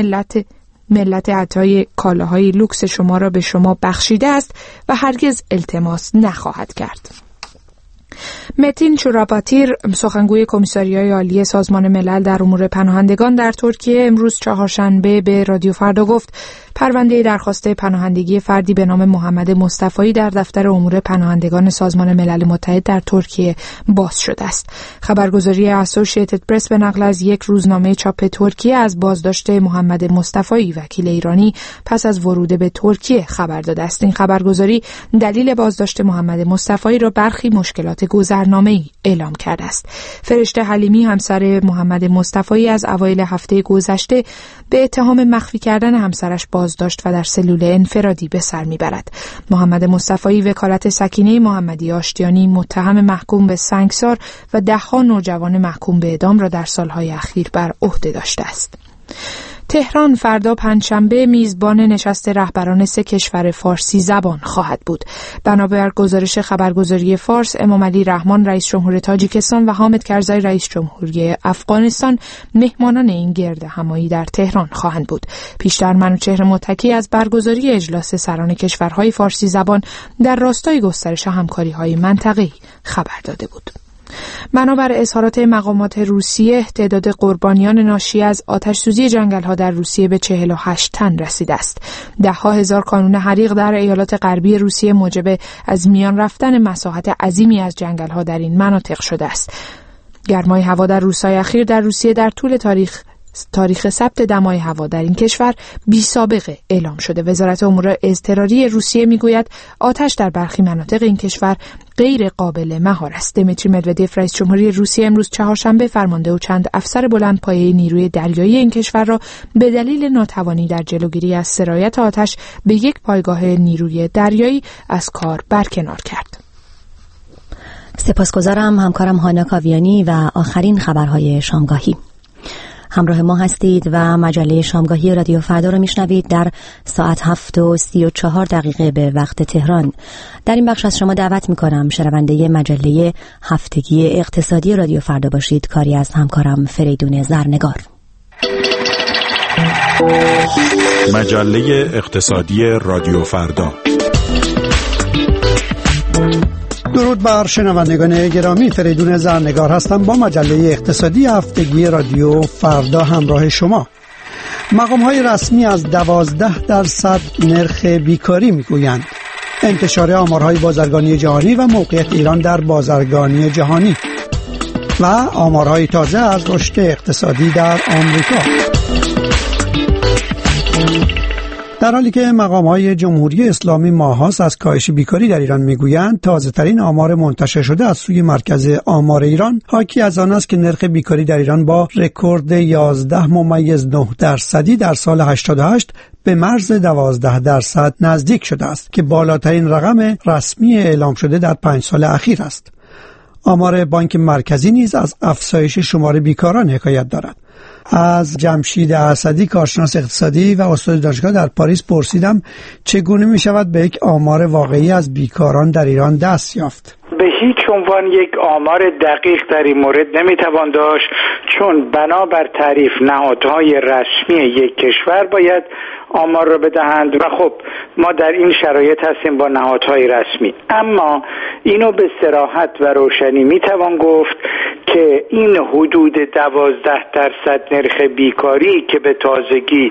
ملت عطای کالاهای لوکس شما را به شما بخشیده است و هرگز التماس نخواهد کرد. متین چوراپاتیر، سخنگوی کمیساریای عالی سازمان ملل در امور پناهندگان در ترکیه، امروز چهارشنبه به رادیو فردا گفت پرونده درخواست پناهندگی فردی به نام محمد مصطفی در دفتر امور پناهندگان سازمان ملل متحد در ترکیه باز شده است. خبرگزاری اسوسییتد پرس به نقل از یک روزنامه چاپ ترکیه از بازداشت محمد مصطفی، وکیل ایرانی، پس از ورود به ترکیه خبر داده است. این خبرگزاری دلیل بازداشت محمد مصطفی را برخی مشکلات گذرنامه‌ای اعلام کرده است. فرشته حلیمی، همسر محمد مصطفی، از اوایل هفته گذشته به اتهام مخفی کردن همسرش بازداشت و در سلول انفرادی به سر میبرد. محمد مصطفی وکالت سکینه محمدی آشتیانی، متهم محکوم به سنگسار و 10 نوجوان محکوم به اعدام را در سالهای اخیر بر عهده داشته است. تهران فردا پنجشنبه میزبان نشست رهبران 3 کشور فارسی زبان خواهد بود. بنابر گزارش خبرگزاری فارس، امامعلی رحمان رئیس جمهور تاجیکستان و حامد کرزای رئیس جمهوری افغانستان مهمانان این گرد همایی در تهران خواهند بود. پیشتر منوچهر متکی از برگزاری اجلاس سران کشورهای فارسی زبان در راستای گسترش همکاری‌های منطقه‌ای خبر داده بود. بنابر اظهارات مقامات روسیه، تعداد قربانیان ناشی از آتش‌سوزی جنگل‌ها در روسیه به 48 تن رسیده است. 10,000 کانون حریق در ایالات غربی روسیه موجب از میان رفتن مساحت عظیمی از جنگل‌ها در این مناطق شده است. گرمای هوا در روزهای اخیر در روسیه در طول تاریخ ثبت دمای هوا در این کشور بی سابقه اعلام شده. وزارت امور اضطراری روسیه میگوید آتش در برخی مناطق این کشور غیر قابل مهار است. دیمیتری مدودف رئیس جمهوری روسیه امروز چهارشنبه فرمانده و چند افسر بلندپایه نیروی دریایی این کشور را به دلیل ناتوانی در جلوگیری از سرایت آتش به یک پایگاه نیروی دریایی از کار برکنار کرد. سپاسگزارم همکارم هانا کاویانی و آخرین خبرهای شامگاهی. همراه ما هستید و مجله شامگاهی رادیو فردا رو میشنوید در ساعت 7:34 به وقت تهران. در این بخش از شما دعوت میکنم شنونده مجله هفتگی اقتصادی رادیو فردا باشید، کاری از همکارم فریدون زرنگار. مجله اقتصادی رادیو فردا. درود بر شنوندگان گرامی، فریدون زرنگار هستم با مجله اقتصادی هفتگی رادیو فردا همراه شما. مقام‌های رسمی از 12% نرخ بیکاری میگویند. انتشار آمارهای بازرگانی جهانی و موقعیت ایران در بازرگانی جهانی و آمارهای تازه از رشد اقتصادی در آمریکا. در حالی که مقام‌های جمهوری اسلامی ماه‌هاست از کاهش بیکاری در ایران میگویند، تازه‌ترین آمار منتشر شده از سوی مرکز آمار ایران حاکی از آن است که نرخ بیکاری در ایران با رکورد 11.9% در سال 88 به مرز 12% نزدیک شده است که بالاترین رقم رسمی اعلام شده در 5 سال اخیر است. آمار بانک مرکزی نیز از افزایش شمار بیکاران حکایت دارد. از جمشید اسدی کارشناس اقتصادی و استاد دانشگاه در پاریس پرسیدم چگونه می شود به یک آمار واقعی از بیکاران در ایران دست یافت. به هیچ عنوان یک آمار دقیق در این مورد نمیتوان داشت، چون بنابر تعریف نهادهای رسمی یک کشور باید آمار را بدهند و خب ما در این شرایط هستیم با نهادهای رسمی. اما اینو به صراحت و روشنی میتوان گفت که این حدود 12% نرخ بیکاری که به تازگی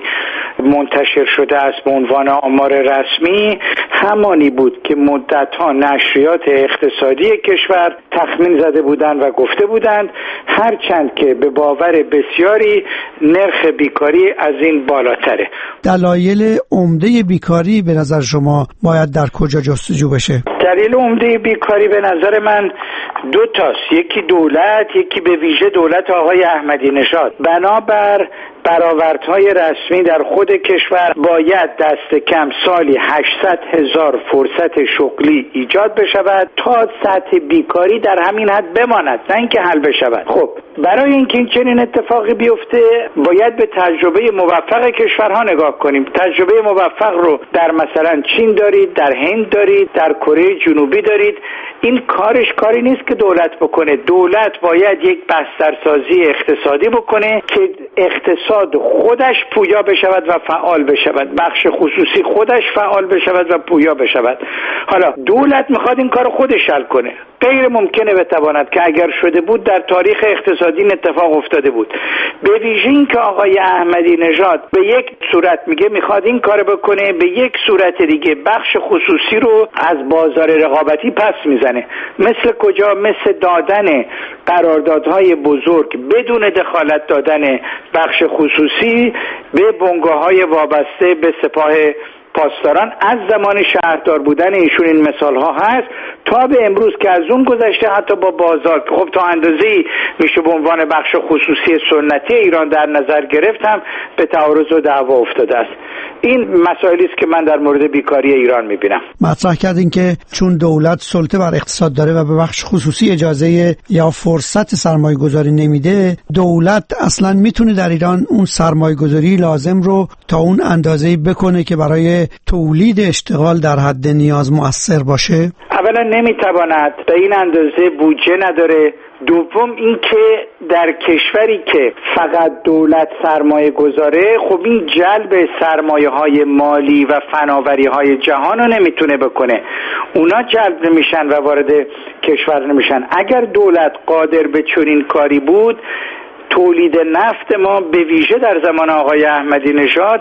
منتشر شده است به عنوان آمار رسمی همانی بود که مدت‌ها نشریات اقتصادی کشور تخمین زده بودند و گفته بودند، هرچند که به باور بسیاری نرخ بیکاری از این بالاتره. دلایل عمده بیکاری به نظر شما باید در کجا جستجو بشه؟ دلیل عمده بیکاری به نظر من 2 تاست. یکی دولت، یکی به ویژه دولت آقای احمدی نژاد. بنابر برآوردهای رسمی در خود کشور باید دست کم سالی 800,000 فرصت شغلی ایجاد بشود تا سطح بیکاری در همین حد بماند، نه اینکه حل بشود. خب برای اینکه این چنین اتفاقی بیفته باید به تجربه موفق کشورها نگاه کنیم. تجربه موفق رو در مثلا چین دارید، در هند دارید، در کره جنوبی دارید. این کاری نیست که دولت بکنه. دولت باید یک بسترسازی اقتصادی بکنه که اقتصاد خودش پویا بشود و فعال بشود، بخش خصوصی خودش فعال بشود و پویا بشود. حالا دولت میخواد این کار خودش حل کنه، غیر ممکنه بتواند که اگر شده بود در تاریخ اقتصادی این اتفاق افتاده بود. به ویژه این که آقای احمدی نژاد به یک صورت میگه میخواد این کار بکنه، به یک صورت دیگه بخش خصوصی رو از بازار رقابتی پس میزنه. مثل کجا؟ مثل دادن قراردادهای بزرگ بدون دخالت دادن بخش خصوصی به بنگاه‌های وابسته به سپاه پاسداران. از زمان شهردار بودن ایشون این مثال ها هست تا به امروز که از اون گذشته حتی با بازار که خب تا اندازه‌ای میشه به عنوان بخش خصوصی سنتی ایران در نظر گرفت هم به تعارض و دعوا افتاده است. این مسائلی است که من در مورد بیکاری ایران میبینم. مطرح کردین که چون دولت سلطه بر اقتصاد داره و به بخش خصوصی اجازه یا فرصت سرمایه گذاری نمیده، دولت اصلا میتونه در ایران اون سرمایه گذاری لازم رو تا اون اندازه‌ای بکنه که برای تولید اشتغال در حد نیاز مؤثر باشه؟ اولا نمیتواند، به این اندازه بودجه نداره. دوم اینکه در کشوری که فقط دولت سرمایه گذاره، خب این جلب سرمایه های مالی و فناوری های جهان رو نمیتونه بکنه. اونا جلب نمیشن و وارد کشور نمیشن. اگر دولت قادر به چنین کاری بود، تولید نفت ما به ویژه در زمان آقای احمدی نژاد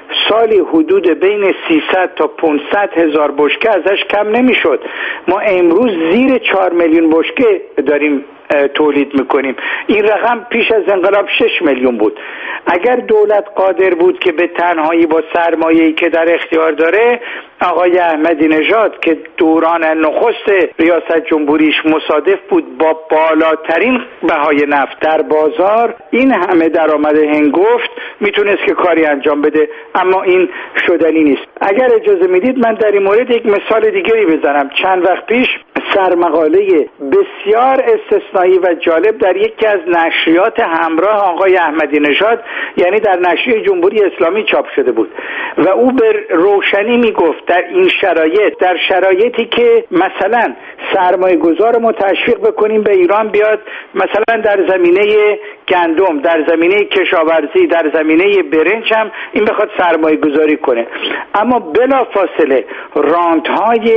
سالی حدود بین 300 تا 500 هزار بشکه ازش کم نمیشد. ما امروز زیر 4 میلیون بشکه داریم تولید میکنیم. این رقم پیش از انقلاب 6 میلیون بود. اگر دولت قادر بود که به تنهایی با سرمایه‌ای که در اختیار داره، آقای احمدی نژاد که دوران نخست ریاست جمهوریش مصادف بود با بالاترین بهای نفت در بازار، این همه درآمد هنگفت، میتونست که کاری انجام بده، اما این شدنی نیست. اگر اجازه میدید من در این مورد یک مثال دیگری بزنم. چند وقت پیش سرمقاله بسیار استثنایی و جالب در یکی از نشریات همراه آقای احمدی نژاد، یعنی در نشریه جمهوری اسلامی چاپ شده بود و او به روشنی میگفت در این شرایط، در شرایطی که مثلا سرمایه گذار رو تشویق بکنیم به ایران بیاد، مثلا در زمینه گندم، در زمینه کشاورزی، در زمینه برنج هم این بخواد سرمایه گذاری کنه، اما بلافاصله رانت‌های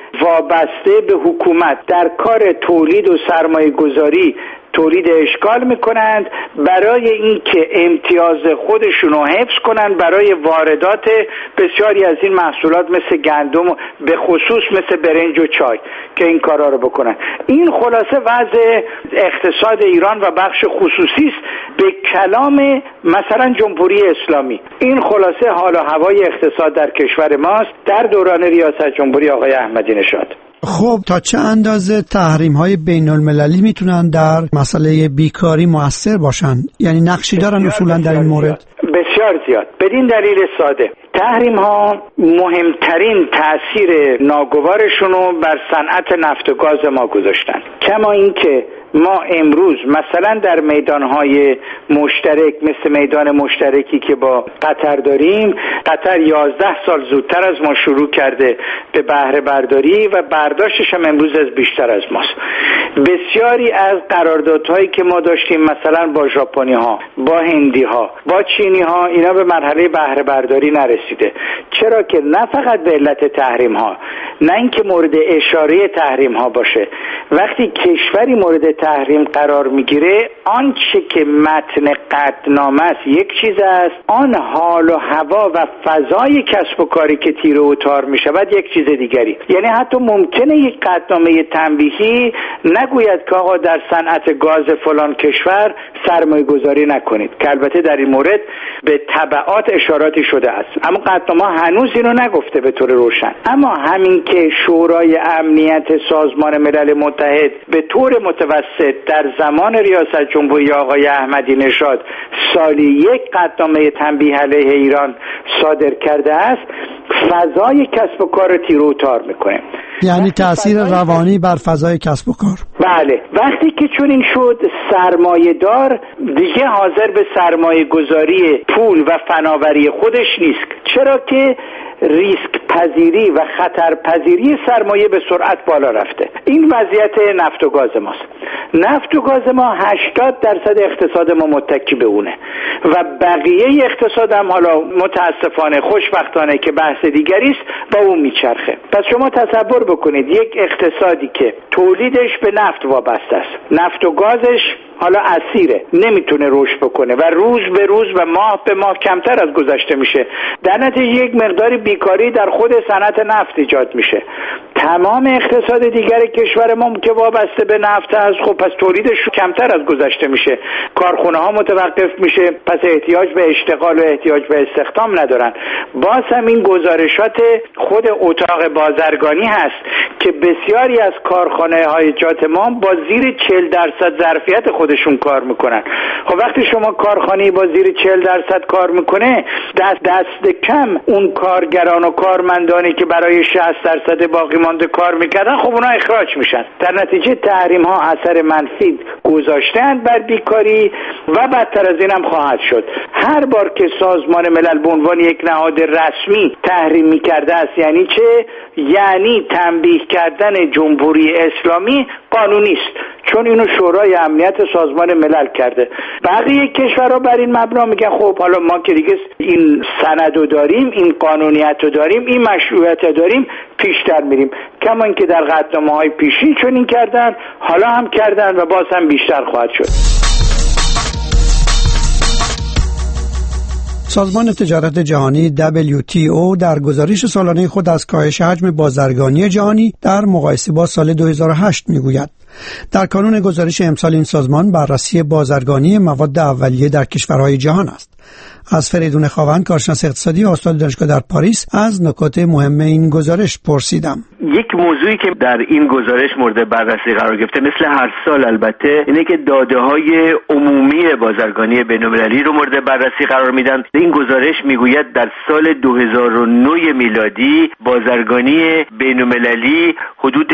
وابسته به حکومت در کار تولید و سرمایه گذاری تولید اشکال میکنند برای اینکه امتیاز خودشون رو حفظ کنند برای واردات بسیاری از این محصولات مثل گندم، به خصوص مثل برنج و چای که این کارا رو بکنن. این خلاصه وضع اقتصاد ایران و بخش خصوصی است به کلام مثلا جمهوری اسلامی. این خلاصه حال و هوای اقتصاد در کشور ماست در دوران ریاست جمهوری آقای احمدی نژاد. خب تا چه اندازه تحریم‌های بین‌المللی میتونن در مسئله بیکاری مؤثر باشن؟ یعنی نقشی دارن اصولا در این مورد؟ بسیار زیاد. بدین دلیل ساده، تحریم‌ها مهمترین تأثیر ناگوارشون رو بر صنعت نفت و گاز ما گذاشتن. کما اینکه ما امروز مثلا در میدانهای مشترک مثل میدان مشترکی که با قطر داریم، قطر 11 سال زودتر از ما شروع کرده به بهره برداری و برداشتش هم امروز از بیشتر از ماست. بسیاری از قراردادهایی که ما داشتیم مثلا با ژاپنی‌ها، با هندی‌ها، با چینی‌ها، اینا به مرحله بهره برداری نرسیده. چرا که نه فقط به علت تحریم‌ها، نه اینکه مورد اشاره تحریم‌ها باشه. وقتی کشوری مورد تحریم قرار میگیره، آنچه که متن قطعنامه است یک چیز است، آن حال و هوا و فضای کسب و کاری که تیره و تار میشود یک چیز دیگری. یعنی حتی ممکنه یک قطعنامه تنبیهی نگوید که آقا در صنعت گاز فلان کشور سرمایه گذاری نکنید، که البته در این مورد به تبعات اشاراتی شده است، اما قطعنامه هنوز اینو نگفته به طور روشن. اما همین که شورای امنیت سازمان ملل متحد به طور متوسط در زمان ریاست جمهوری آقای احمدی نژاد سالی یک قطعنامه تنبیه علیه ایران صادر کرده است، فضای کسب و کار تیره و تار میکنه. یعنی تأثیر روانی بر فضای کسب و کار. بله، وقتی که چون این شد، سرمایه دار دیگه حاضر به سرمایه گذاری پول و فناوری خودش نیست. چرا که ریسک پذیری و خطر پذیری سرمایه به سرعت بالا رفته. این وضعیت نفت و گاز ماست. نفت و گاز ما 80% اقتصاد ما متکی به اونه و بقیه اقتصاد هم حالا متاسفانه خوشبختانه که بحث دیگری است با اون میچرخه. پس شما تصور بکنید یک اقتصادی که تولیدش به نفت وابسته است، نفت و گازش حالا اسیره، نمیتونه رشد بکنه و روز به روز و ماه به ماه کمتر از گذشته میشه، در نتیجه یک مقدار بیکاری در خود صنعت نفت ایجاد میشه. تمام اقتصاد دیگر کشور ما که وابسته به نفت است، خب پس تولیدش کمتر از گذشته میشه، کارخونه ها متوقف میشه، پس احتیاج به اشتغال و احتیاج به استخدام ندارن. باز هم این گزارشات خود اتاق بازرگانی هست که بسیاری از کارخانه های جات ما با زیر 40% ظرفیت خودشون کار میکنن. خب وقتی شما کارخانه‌ای با زیر 40% کار میکنه، دست کم اون کارگران و کارمندانی که برای 60% باقی مانده کار میکردن، خب اونا اخراج میشن. در نتیجه تحریم ها اثر منفی گذاشتن بر بیکاری و بدتر از این هم خواهد شد. هر بار که سازمان ملل به عنوان یک نهاد رسمی تحریم میکرده است، یعنی چه؟ یعنی تنبیه کردن جمهوری اسلامی قانونی است، چون اینو شورای امنیت سازمان ملل کرده. بقیه کشورها بر این مبنا میگن خب حالا ما که دیگه این سندو داریم، این قانونیت رو داریم، این مشروعیت رو داریم، پیشتر میریم. کما اینکه در قطعنامه‌های پیشین چون این کردن، حالا هم کردن و باز هم بیشتر خواهد شد. سازمان تجارت جهانی WTO در گزارش سالانه خود از کاهش حجم بازرگانی جهانی در مقایسه با سال 2008 میگوید. در کانون گزارش امسال این سازمان بررسی بازرگانی مواد اولیه در کشورهای جهان است. از فریدون خاوند، کارشناس اقتصادی و استاد دانشگاه در پاریس، از نکات مهم این گزارش پرسیدم. یک موضوعی که در این گزارش مورد بررسی قرار گرفته، مثل هر سال البته، اینه که داده‌های عمومی بازرگانی بین‌المللی رو مورد بررسی قرار میدن. این گزارش میگوید در سال 2009 میلادی بازرگانی بین‌المللی حدود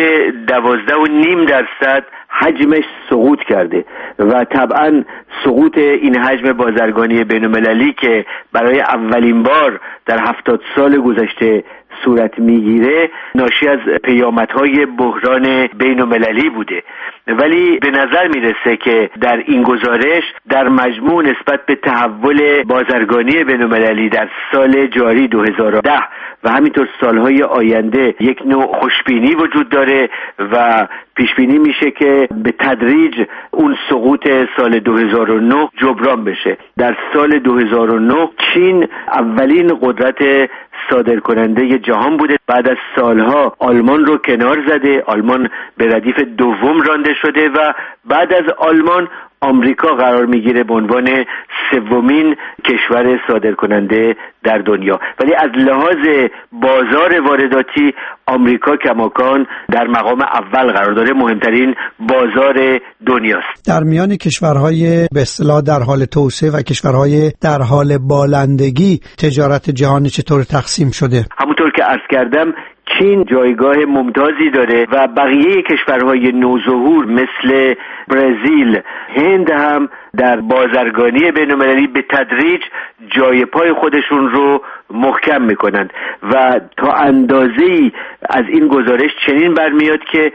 12.5% حجمش سقوط کرده و طبعا سقوط این حجم بازرگانی بین‌المللی که برای اولین بار در 70 سال گذشته صورت میگیره ناشی از پیامدهای بحران بین‌المللی بوده. ولی به نظر میرسه که در این گزارش در مجموع نسبت به تحول بازرگانی بین‌المللی در سال جاری 2010 و همینطور سالهای آینده یک نوع خوشبینی وجود داره و پیشبینی میشه که به تدریج اون سقوط سال 2009 جبران بشه. در سال 2009 چین اولین قدرت صادرکننده جهان بوده. بعد از سالها آلمان رو کنار زده، آلمان به ردیف دوم رانده شده و بعد از آلمان آمریکا قرار میگیره به عنوان سومین کشور صادرکننده در دنیا. ولی از لحاظ بازار وارداتی آمریکا کماکان در مقام اول قرار داره، مهمترین بازار دنیاست. در میان کشورهای به اصطلاح در حال توسعه و کشورهای در حال بالندگی تجارت جهانی چطور تقسیم شده؟ همونطور که عرض کردم چین جایگاه ممتازی داره و بقیه کشورهای نوظهور مثل برزیل، هند هم در بازرگانی بین‌المللی به تدریج جای پای خودشون رو محکم میکنند و تا اندازه‌ای از این گزارش چنین برمیاد که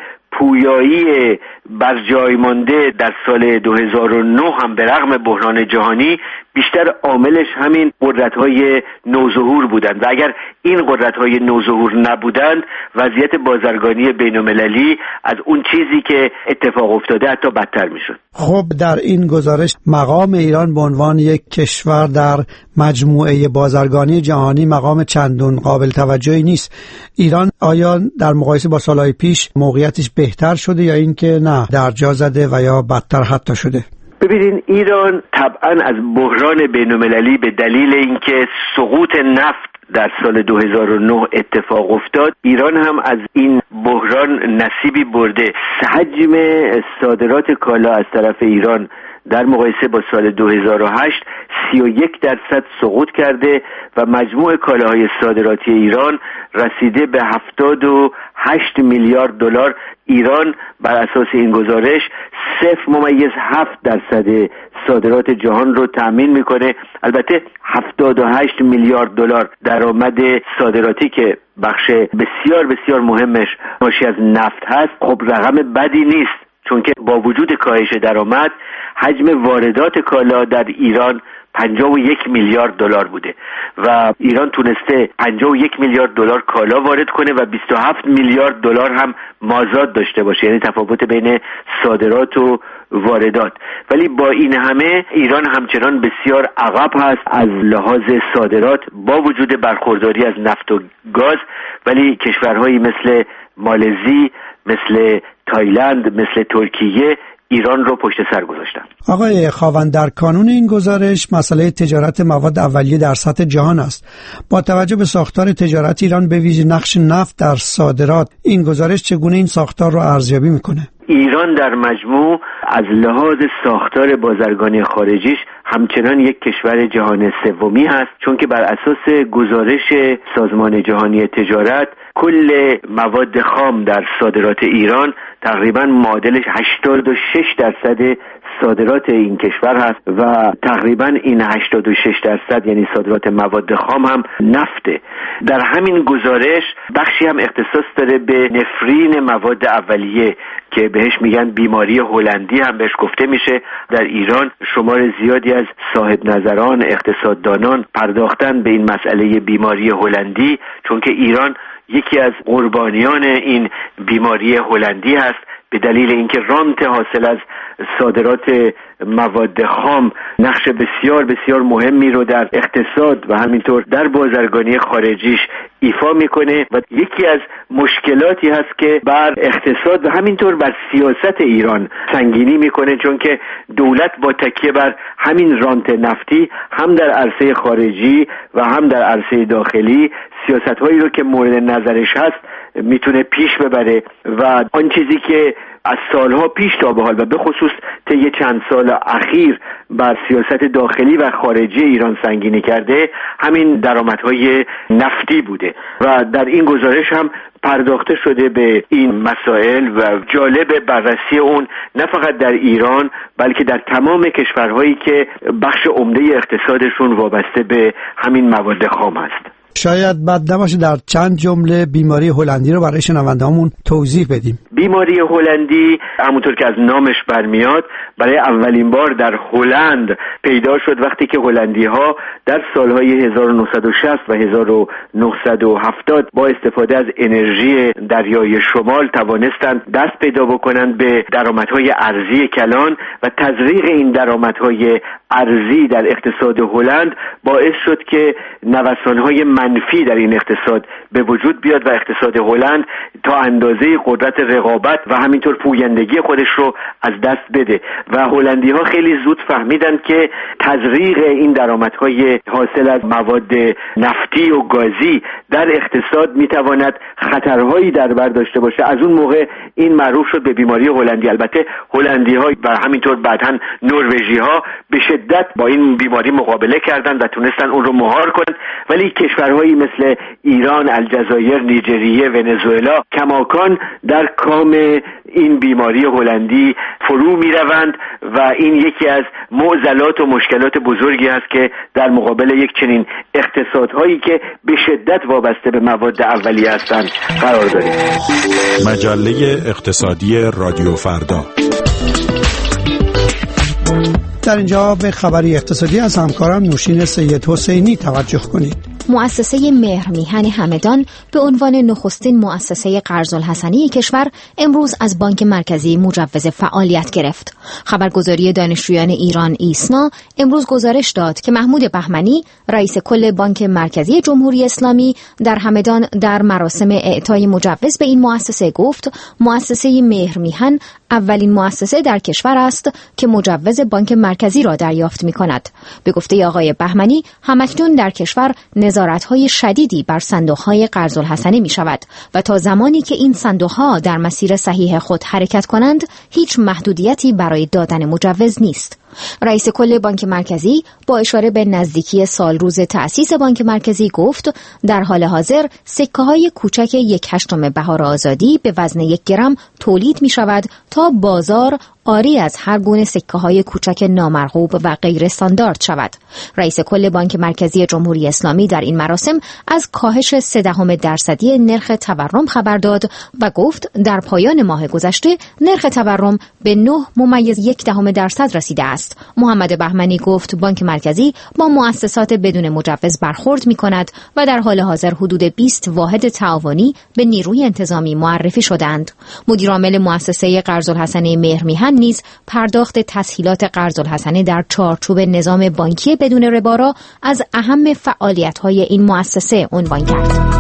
پویایی بر جای مانده در سال 2009 هم به رغم بحران جهانی بیشتر عاملش همین قدرت‌های نوظهور بودند و اگر این قدرت‌های نوظهور نبودند وضعیت بازرگانی بین‌المللی از اون چیزی که اتفاق افتاده حتی بدتر میشد. خب در این گزارش مقام ایران به عنوان یک کشور در مجموعه بازرگانی جهانی مقام چندان قابل توجهی نیست. ایران آیا در مقایسه با سالهای پیش موقعیتش بهتر شده یا اینکه نه در جا زده و یا بدتر حتی شده؟ ببینین ایران طبعا از بحران بین‌المللی به دلیل اینکه سقوط نفت در سال 2009 اتفاق افتاد، ایران هم از این بحران نصیبی برده. حجم صادرات کالا از طرف ایران در مقایسه با سال 2008 31% سقوط کرده و مجموع کالاهای صادراتی ایران رسیده به 78 میلیارد دلار. ایران بر اساس این گزارش 0.7% صادرات جهان رو تأمین میکنه. البته 78 میلیارد دلار درآمد صادراتی که بخش بسیار بسیار مهمش ناشی از نفت هست، خب رقم بدی نیست، چون که با وجود کاهش درآمد حجم واردات کالا در ایران 51 میلیارد دلار بوده و ایران تونسته 51 میلیارد دلار کالا وارد کنه و 27 میلیارد دلار هم مازاد داشته باشه، یعنی تفاوت بین صادرات و واردات. ولی با این همه ایران همچنان بسیار عقب هست از لحاظ صادرات با وجود برخورداری از نفت و گاز. ولی کشورهایی مثل مالزی، مثل تایلند، مثل ترکیه ایران رو پشت سر گذاشتن. آقای خاوند، در کانون این گزارش مسئله تجارت مواد اولیه در سطح جهان است. با توجه به ساختار تجارت ایران به ویژه نقش نفت در صادرات، این گزارش چگونه این ساختار رو ارزیابی میکنه؟ ایران در مجموع از لحاظ ساختار بازرگانی خارجیش همچنان یک کشور جهان سومی هست، چون که بر اساس گزارش سازمان جهانی تجارت کل مواد خام در صادرات ایران تقریبا معادلش 86% صادرات این کشور هست و تقریبا این 86% یعنی صادرات مواد خام هم نفته. در همین گزارش بخشی هم اختصاص داره به نفرین مواد اولیه که بهش میگن بیماری هلندی، هم بهش گفته میشه. در ایران شمار زیادی از صاحب نظران، اقتصاددانان پرداختن به این مسئله بیماری هلندی، چون که ایران یکی از قربانیان این بیماری هلندی هست. به دلیل اینکه رانت حاصل از صادرات مواد خام نقش بسیار بسیار مهمی رو در اقتصاد و همینطور در بازرگانی خارجیش ایفا میکنه و یکی از مشکلاتی هست که بر اقتصاد و همینطور بر سیاست ایران سنگینی میکنه، چون که دولت با تکیه بر همین رانت نفتی هم در عرصه خارجی و هم در عرصه داخلی سیاست‌هایی رو که مورد نظرش هست میتونه پیش ببره و آن چیزی که از سالها پیش تا به حال و به خصوص طی چند سال اخیر بر سیاست داخلی و خارجی ایران سنگینی کرده همین درآمدهای نفتی بوده و در این گزارش هم پرداخته شده به این مسائل و جالب بررسی اون نه فقط در ایران بلکه در تمام کشورهایی که بخش عمده اقتصادشون وابسته به همین مواد خام است. شاید بد نباشه در چند جمله بیماری هلندی رو برای شنوندهامون توضیح بدیم. بیماری هلندی همونطور که از نامش برمیاد برای اولین بار در هلند پیدا شد وقتی که هلندی ها در سالهای 1960 و 1970 با استفاده از انرژی دریای شمال توانستند دست پیدا بکنند به درآمدهای ارزی کلان و تزریق این درآمدهای ارزی در اقتصاد هلند باعث شد که نوسانهای منفی در این اقتصاد به وجود بیاد و اقتصاد هلند تا اندازه قدرت رقابت و همینطور پویندگی خودش رو از دست بده و هلندی ها خیلی زود فهمیدن که تزریق این درآمدهای حاصل از مواد نفتی و گازی در اقتصاد میتواند خطرهایی در بر داشته باشه. از اون موقع این معروف شد به بیماری هلندی. البته هلندی ها و همینطور بعداً نروژی ها به شدت با این بیماری مقابله کردند و تونستن اون رو مهار کنند، ولی کشورهایی مثل ایران، الجزایر، نیجریه، ونزوئلا کماکان در کام این بیماری هلندی فرو می روند و این یکی از معضلات و مشکلات بزرگی است که در مقابل یک چنین اقتصادهایی که به شدت وابسته به مواد اولیه هستند قرار داریم. مجله اقتصادی رادیو فردا. در اینجا به خبری اقتصادی از همکارم نوشین سید حسینی توجه کنید. مؤسسه مهر میهن همدان به عنوان نخستین مؤسسه قرض‌الحسنی کشور امروز از بانک مرکزی مجوز فعالیت گرفت. خبرگزاری دانشجویان ایران ایسنا امروز گزارش داد که محمود بهمنی رئیس کل بانک مرکزی جمهوری اسلامی در همدان در مراسم اعطای مجوز به این مؤسسه گفت مؤسسه مهر میهن اولین مؤسسه در کشور است که مجوز بانک مرکزی را دریافت می‌کند. به گفته آقای بهمنی همکنون در کشور نظارت‌های شدیدی بر صندوق‌های قرض‌الحسنه می‌شود و تا زمانی که این صندوق‌ها در مسیر صحیح خود حرکت کنند هیچ محدودیتی برای دادن مجوز نیست. رئیس کل بانک مرکزی با اشاره به نزدیکی سال روز تأسیس بانک مرکزی گفت در حال حاضر سکه‌های کوچک 1/8 بهار آزادی به وزن 1 گرم تولید می‌شود تا بازار آری از هر گونه سکه‌های کوچک نامرغوب و غیر استاندارد شود. رئیس کل بانک مرکزی جمهوری اسلامی در این مراسم از کاهش 0.3% نرخ تورم خبر داد و گفت در پایان ماه گذشته نرخ تورم به 9.1% رسیده است. محمد بهمنی گفت بانک مرکزی با مؤسسات بدون مجوز برخورد می‌کند و در حال حاضر حدود 20 واحد تعاونی به نیروی انتظامی معرفی شدند. مدیرعامل مؤسسه قرض‌الحسنه مهر میهن نیز پرداخت تسهیلات قرض‌الحسنه در چارچوب نظام بانکی بدون ربا را از اهم فعالیت‌های این مؤسسه عنوان کرد.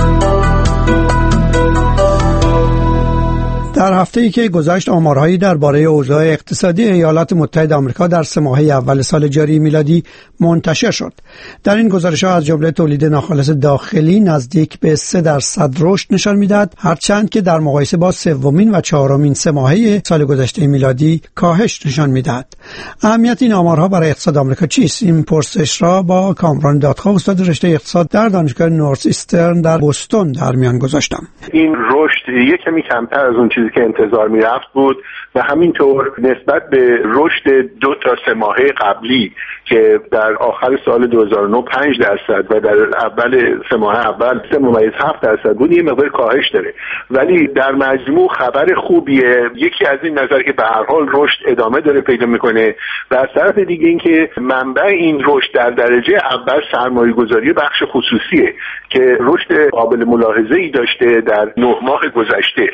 در هفته‌ای که گذشت آمارهایی درباره اوضاع اقتصادی ایالات متحده آمریکا در 3 ماهه اول سال جاری میلادی منتشر شد. در این گزارش‌ها از جمله تولید ناخالص داخلی نزدیک به 3% رشد نشان می‌دهد، هرچند که در مقایسه با سومین و چهارمین 3 ماهه سال گذشته میلادی کاهش نشان می‌دهد. اهمیت این آمارها برای اقتصاد آمریکا چیست؟ این پرسش را با کامران دادخواه استاد رشته اقتصاد در دانشگاه نورث ایسترن در بوستون در میان گذاشتم. این رشد یک کمی کمتر از اون چیزی که انتظار میرفت بود و همینطور نسبت به رشد 2 تا 3 ماهه قبلی که در آخر سال 2009 5% و در اول 3 ماه اول 3.7% بود، یه مقدار کاهش داره، ولی در مجموع خبر خوبیه. یکی از این نظر که به هر حال رشد ادامه داره پیدا میکنه و از طرف دیگه این که منبع این رشد در درجه اول سرمایه‌گذاری بخش خصوصیه که رشد قابل ملاحظه‌ای داشته در 9 ماه گذشته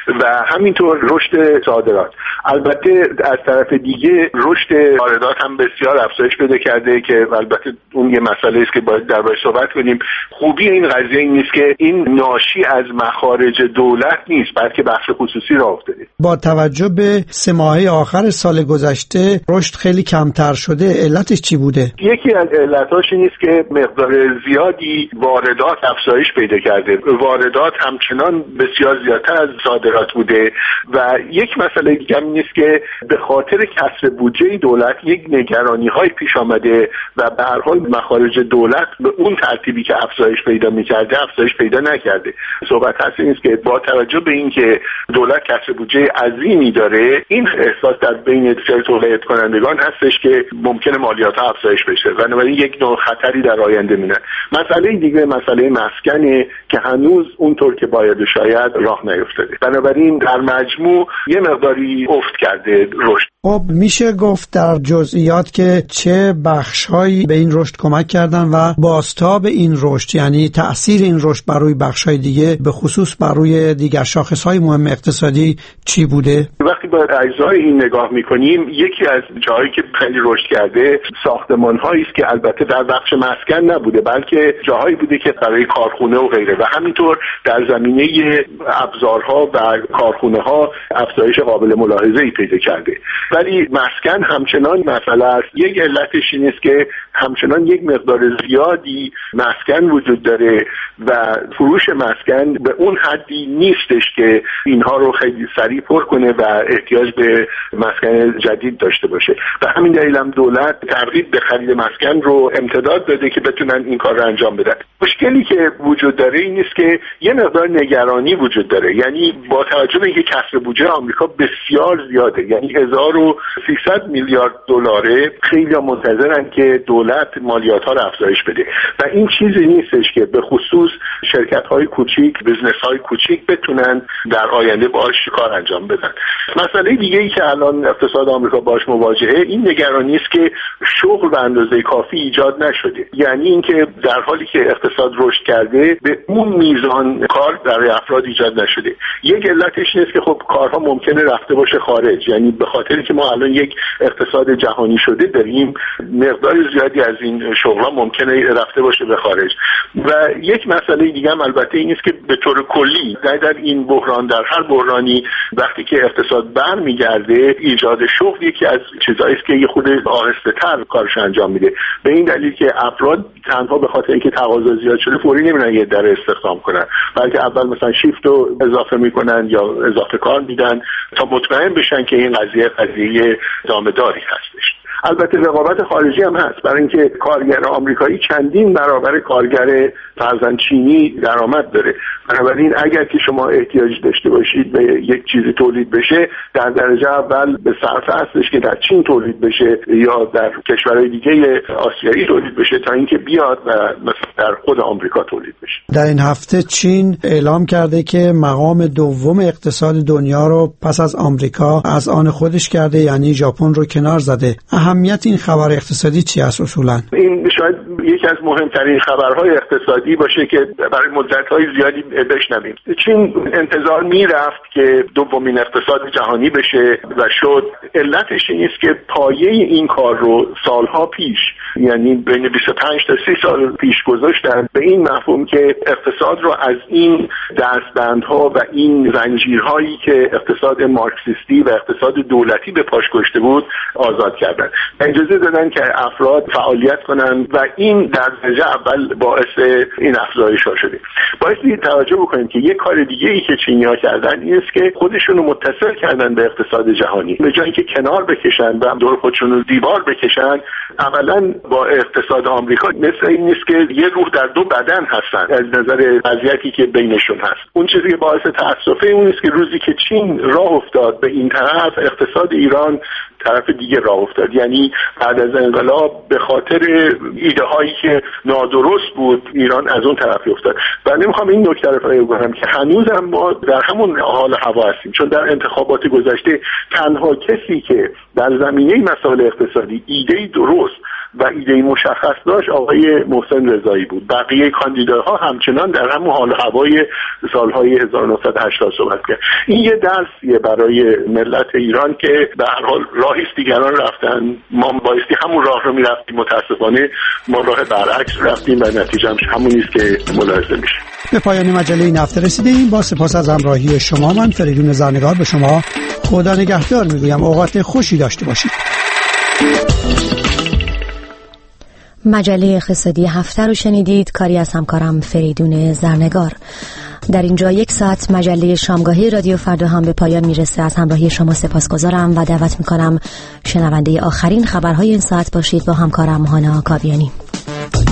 و همینطور رشد صادرات. البته از طرف دیگه رشد واردات هم بسیار افزایش پیدا کرده که البته اون یه مسئله است که باید دربارش صحبت کنیم. خوبی این قضیه این نیست که این ناشی از مخارج دولت نیست، بلکه بخش خصوصی راه افتاده. با توجه به 3 ماهه آخر سال گذشته رشد خیلی کمتر شده، علتش چی بوده؟ یکی از علتاش این است که مقدار زیادی واردات افزایش پیدا کرده. واردات همچنان بسیار زیادتر از صادرات بوده و یک مسئله دیگه این است که به خاطر کسر بودجه دولت یک نگرانی‌های پیش آمده و به هر حال مخارج دولت به اون ترتیبی که افزایش پیدا می‌کرده افزایش پیدا نکرده. صحبت هست این است که با توجه به اینکه دولت کسر بودجه عظیمی داره، این احساس در بین تولید کنندگان هستش که ممکنه مالیات افزایش بشه و بنابراین یک نوع خطری در آینده میاد. مسئله دیگه مسئله مسکنه که هنوز اونطور که باید و شاید راه نیفتاده. بنابراین در مجموع یه مقداری افت کرده رشد. خب میشه گفت در جزئیات که چه بخش‌هایی به این رشد کمک کردن و بازتاب این رشد، یعنی تأثیر این رشد بر روی بخش‌های دیگه به خصوص بر روی دیگر شاخص‌های مهم اقتصادی چی بوده؟ وقتی با اجزای این نگاه می‌کنیم، یکی از جاهایی که خیلی رشد کرده ساختمان‌هایی است که البته در بخش مسکن نبوده، بلکه جاهایی بوده که برای کارخونه و غیره و همینطور در زمینه ابزارها و کارخونه‌ها افزایش قابل ملاحظه‌ای پیدا کرده. ولی مسکن همچنان مسئله است. یک علتش این است که همچنان یک مقدار زیادی مسکن وجود داره و فروش مسکن به اون حدی نیستش که اینها رو خیلی سریع پر کنه و احتیاج به مسکن جدید داشته باشه. و همین دلیل هم دولت ترغیب به خرید مسکن رو امتداد داده که بتونن این کار رو انجام بدن. مشکلی که وجود داره این است که یه مقدار نگرانی وجود داره. یعنی با توجه به اینکه کسر بودجه آمریکا بسیار زیاده، یعنی 1300 میلیارد دلاره، خیلی منتظرن که دولت مالیات‌ها رو افزایش بده و این چیزی نیستش که به خصوص شرکت‌های کوچیک، بیزنس‌های کوچیک بتونن در آینده باهاش کار انجام بدن. مسئله دیگه‌ای که الان اقتصاد آمریکا باهاش مواجهه این نگرانی است که شغل به اندازه کافی ایجاد نشده. یعنی اینکه در حالی که اقتصاد رشد کرده به اون میزان کار برای افراد ایجاد نشده. یک علتش اینه که خب کارها ممکنه رفته باشه خارج، یعنی به خاطر که ما الان یک اقتصاد جهانی شده داریم، مقدار زیادی از این شغل‌ها ممکنه رفته باشه به خارج. و یک مسئله دیگه هم البته این است که به طور کلی در این بحران، در هر بحرانی وقتی که اقتصاد برمیگرده، ایجاد شغل یکی از چیزایی است که یه خود آهسته‌تر کارش انجام میده. به این دلیل که افراد تنها به خاطر اینکه تقاضا زیاد شده فوری نمیرن یه در استخدام کنن، بلکه اول مثلا شیفت رو اضافه میکنن یا اضافه کار میدن تا مطمئن بشن که این قضیه دامداری هستش. البته رقابت خارجی هم هست، برای اینکه کارگر آمریکایی چندین برابر کارگر فرضاً چینی درآمد داره. بنابراین اگر که شما احتیاج داشته باشید به یک چیزی تولید بشه، در درجه اول به صرفه هستش که در چین تولید بشه یا در کشورهای دیگه آسیایی تولید بشه تا اینکه بیاد و مثلا در خود آمریکا تولید بشه. در این هفته چین اعلام کرده که مقام دوم اقتصاد دنیا رو پس از آمریکا از آن خودش کرده، یعنی ژاپن رو کنار زده. اهمیت این خبر اقتصادی چی است اصولا؟ این شاید یکی از مهمترین خبرهای اقتصادی باشه که برای مدت‌های زیادی بشنویم. چین انتظار میرفت که دومین اقتصاد جهانی بشه و شد. علتش این است که پایه این کار رو سالها پیش، یعنی بین 25 تا 30 سال پیش گذاشتن به این مفهوم که اقتصاد رو از این دستبندها و این زنجیرهایی که اقتصاد مارکسیستی و اقتصاد دولتی به پاش گذاشته بود آزاد کردن. اجازه دادن که افراد فعالیت کنن و این در درجه اول باعث این افزایش‌ها شده. باید توجه بکنیم که یک کار دیگه ای که چینی‌ها کردن این است که خودشون رو متصل کردن به اقتصاد جهانی. به جای اینکه کنار بکشن و دور خودشون رو دیوار بکشن، اولا با اقتصاد آمریکا مثل این نیست که یه روح در دو بدن هستن از نظر وضعیتی که بینشون هست. اون چیزی که باعث تأسفه اون است که روزی که چین راه افتاد به این طرف، اقتصاد ایران طرف دیگه راه افتاد. یعنی بعد از انقلاب به خاطر ایده هایی که نادرست بود ایران از اون طرف افتاد. و نمیخوام این نکته رو فراموش کنم که هنوز هم ما در همون حال هوا هستیم، چون در انتخابات گذشته تنها کسی که در زمینه مسائل اقتصادی ایده درست و ایده مشخص داشت آقای محسن رضایی بود. بقیه کاندیداها همچنان در همون حال و هوای سالهای 1980 صحبت کرد. این یه درسیه برای ملت ایران که به هر حال راهی دیگران رفتن، ما بایستی همون راه رو میرفتیم، متاسفانه ما راه برعکس رفتیم و نتیجه همونی است که ملاحظه میشه. به پایان مجله این هفته رسیدیم. با سپاس از همراهی شما، من فریدون زرنگار به شما خدا نگهدار میگویم. اوقات خوشی داشته باشید. مجله اقتصادی هفته رو شنیدید، کاری از همکارم فریدون زرنگار. در اینجا 1 ساعت مجله شامگاهی رادیو فردا هم به پایان میرسه. از همراهی شما سپاسگزارم و دعوت میکنم شنونده آخرین خبرهای این ساعت باشید با همکارم هانا کاویانی.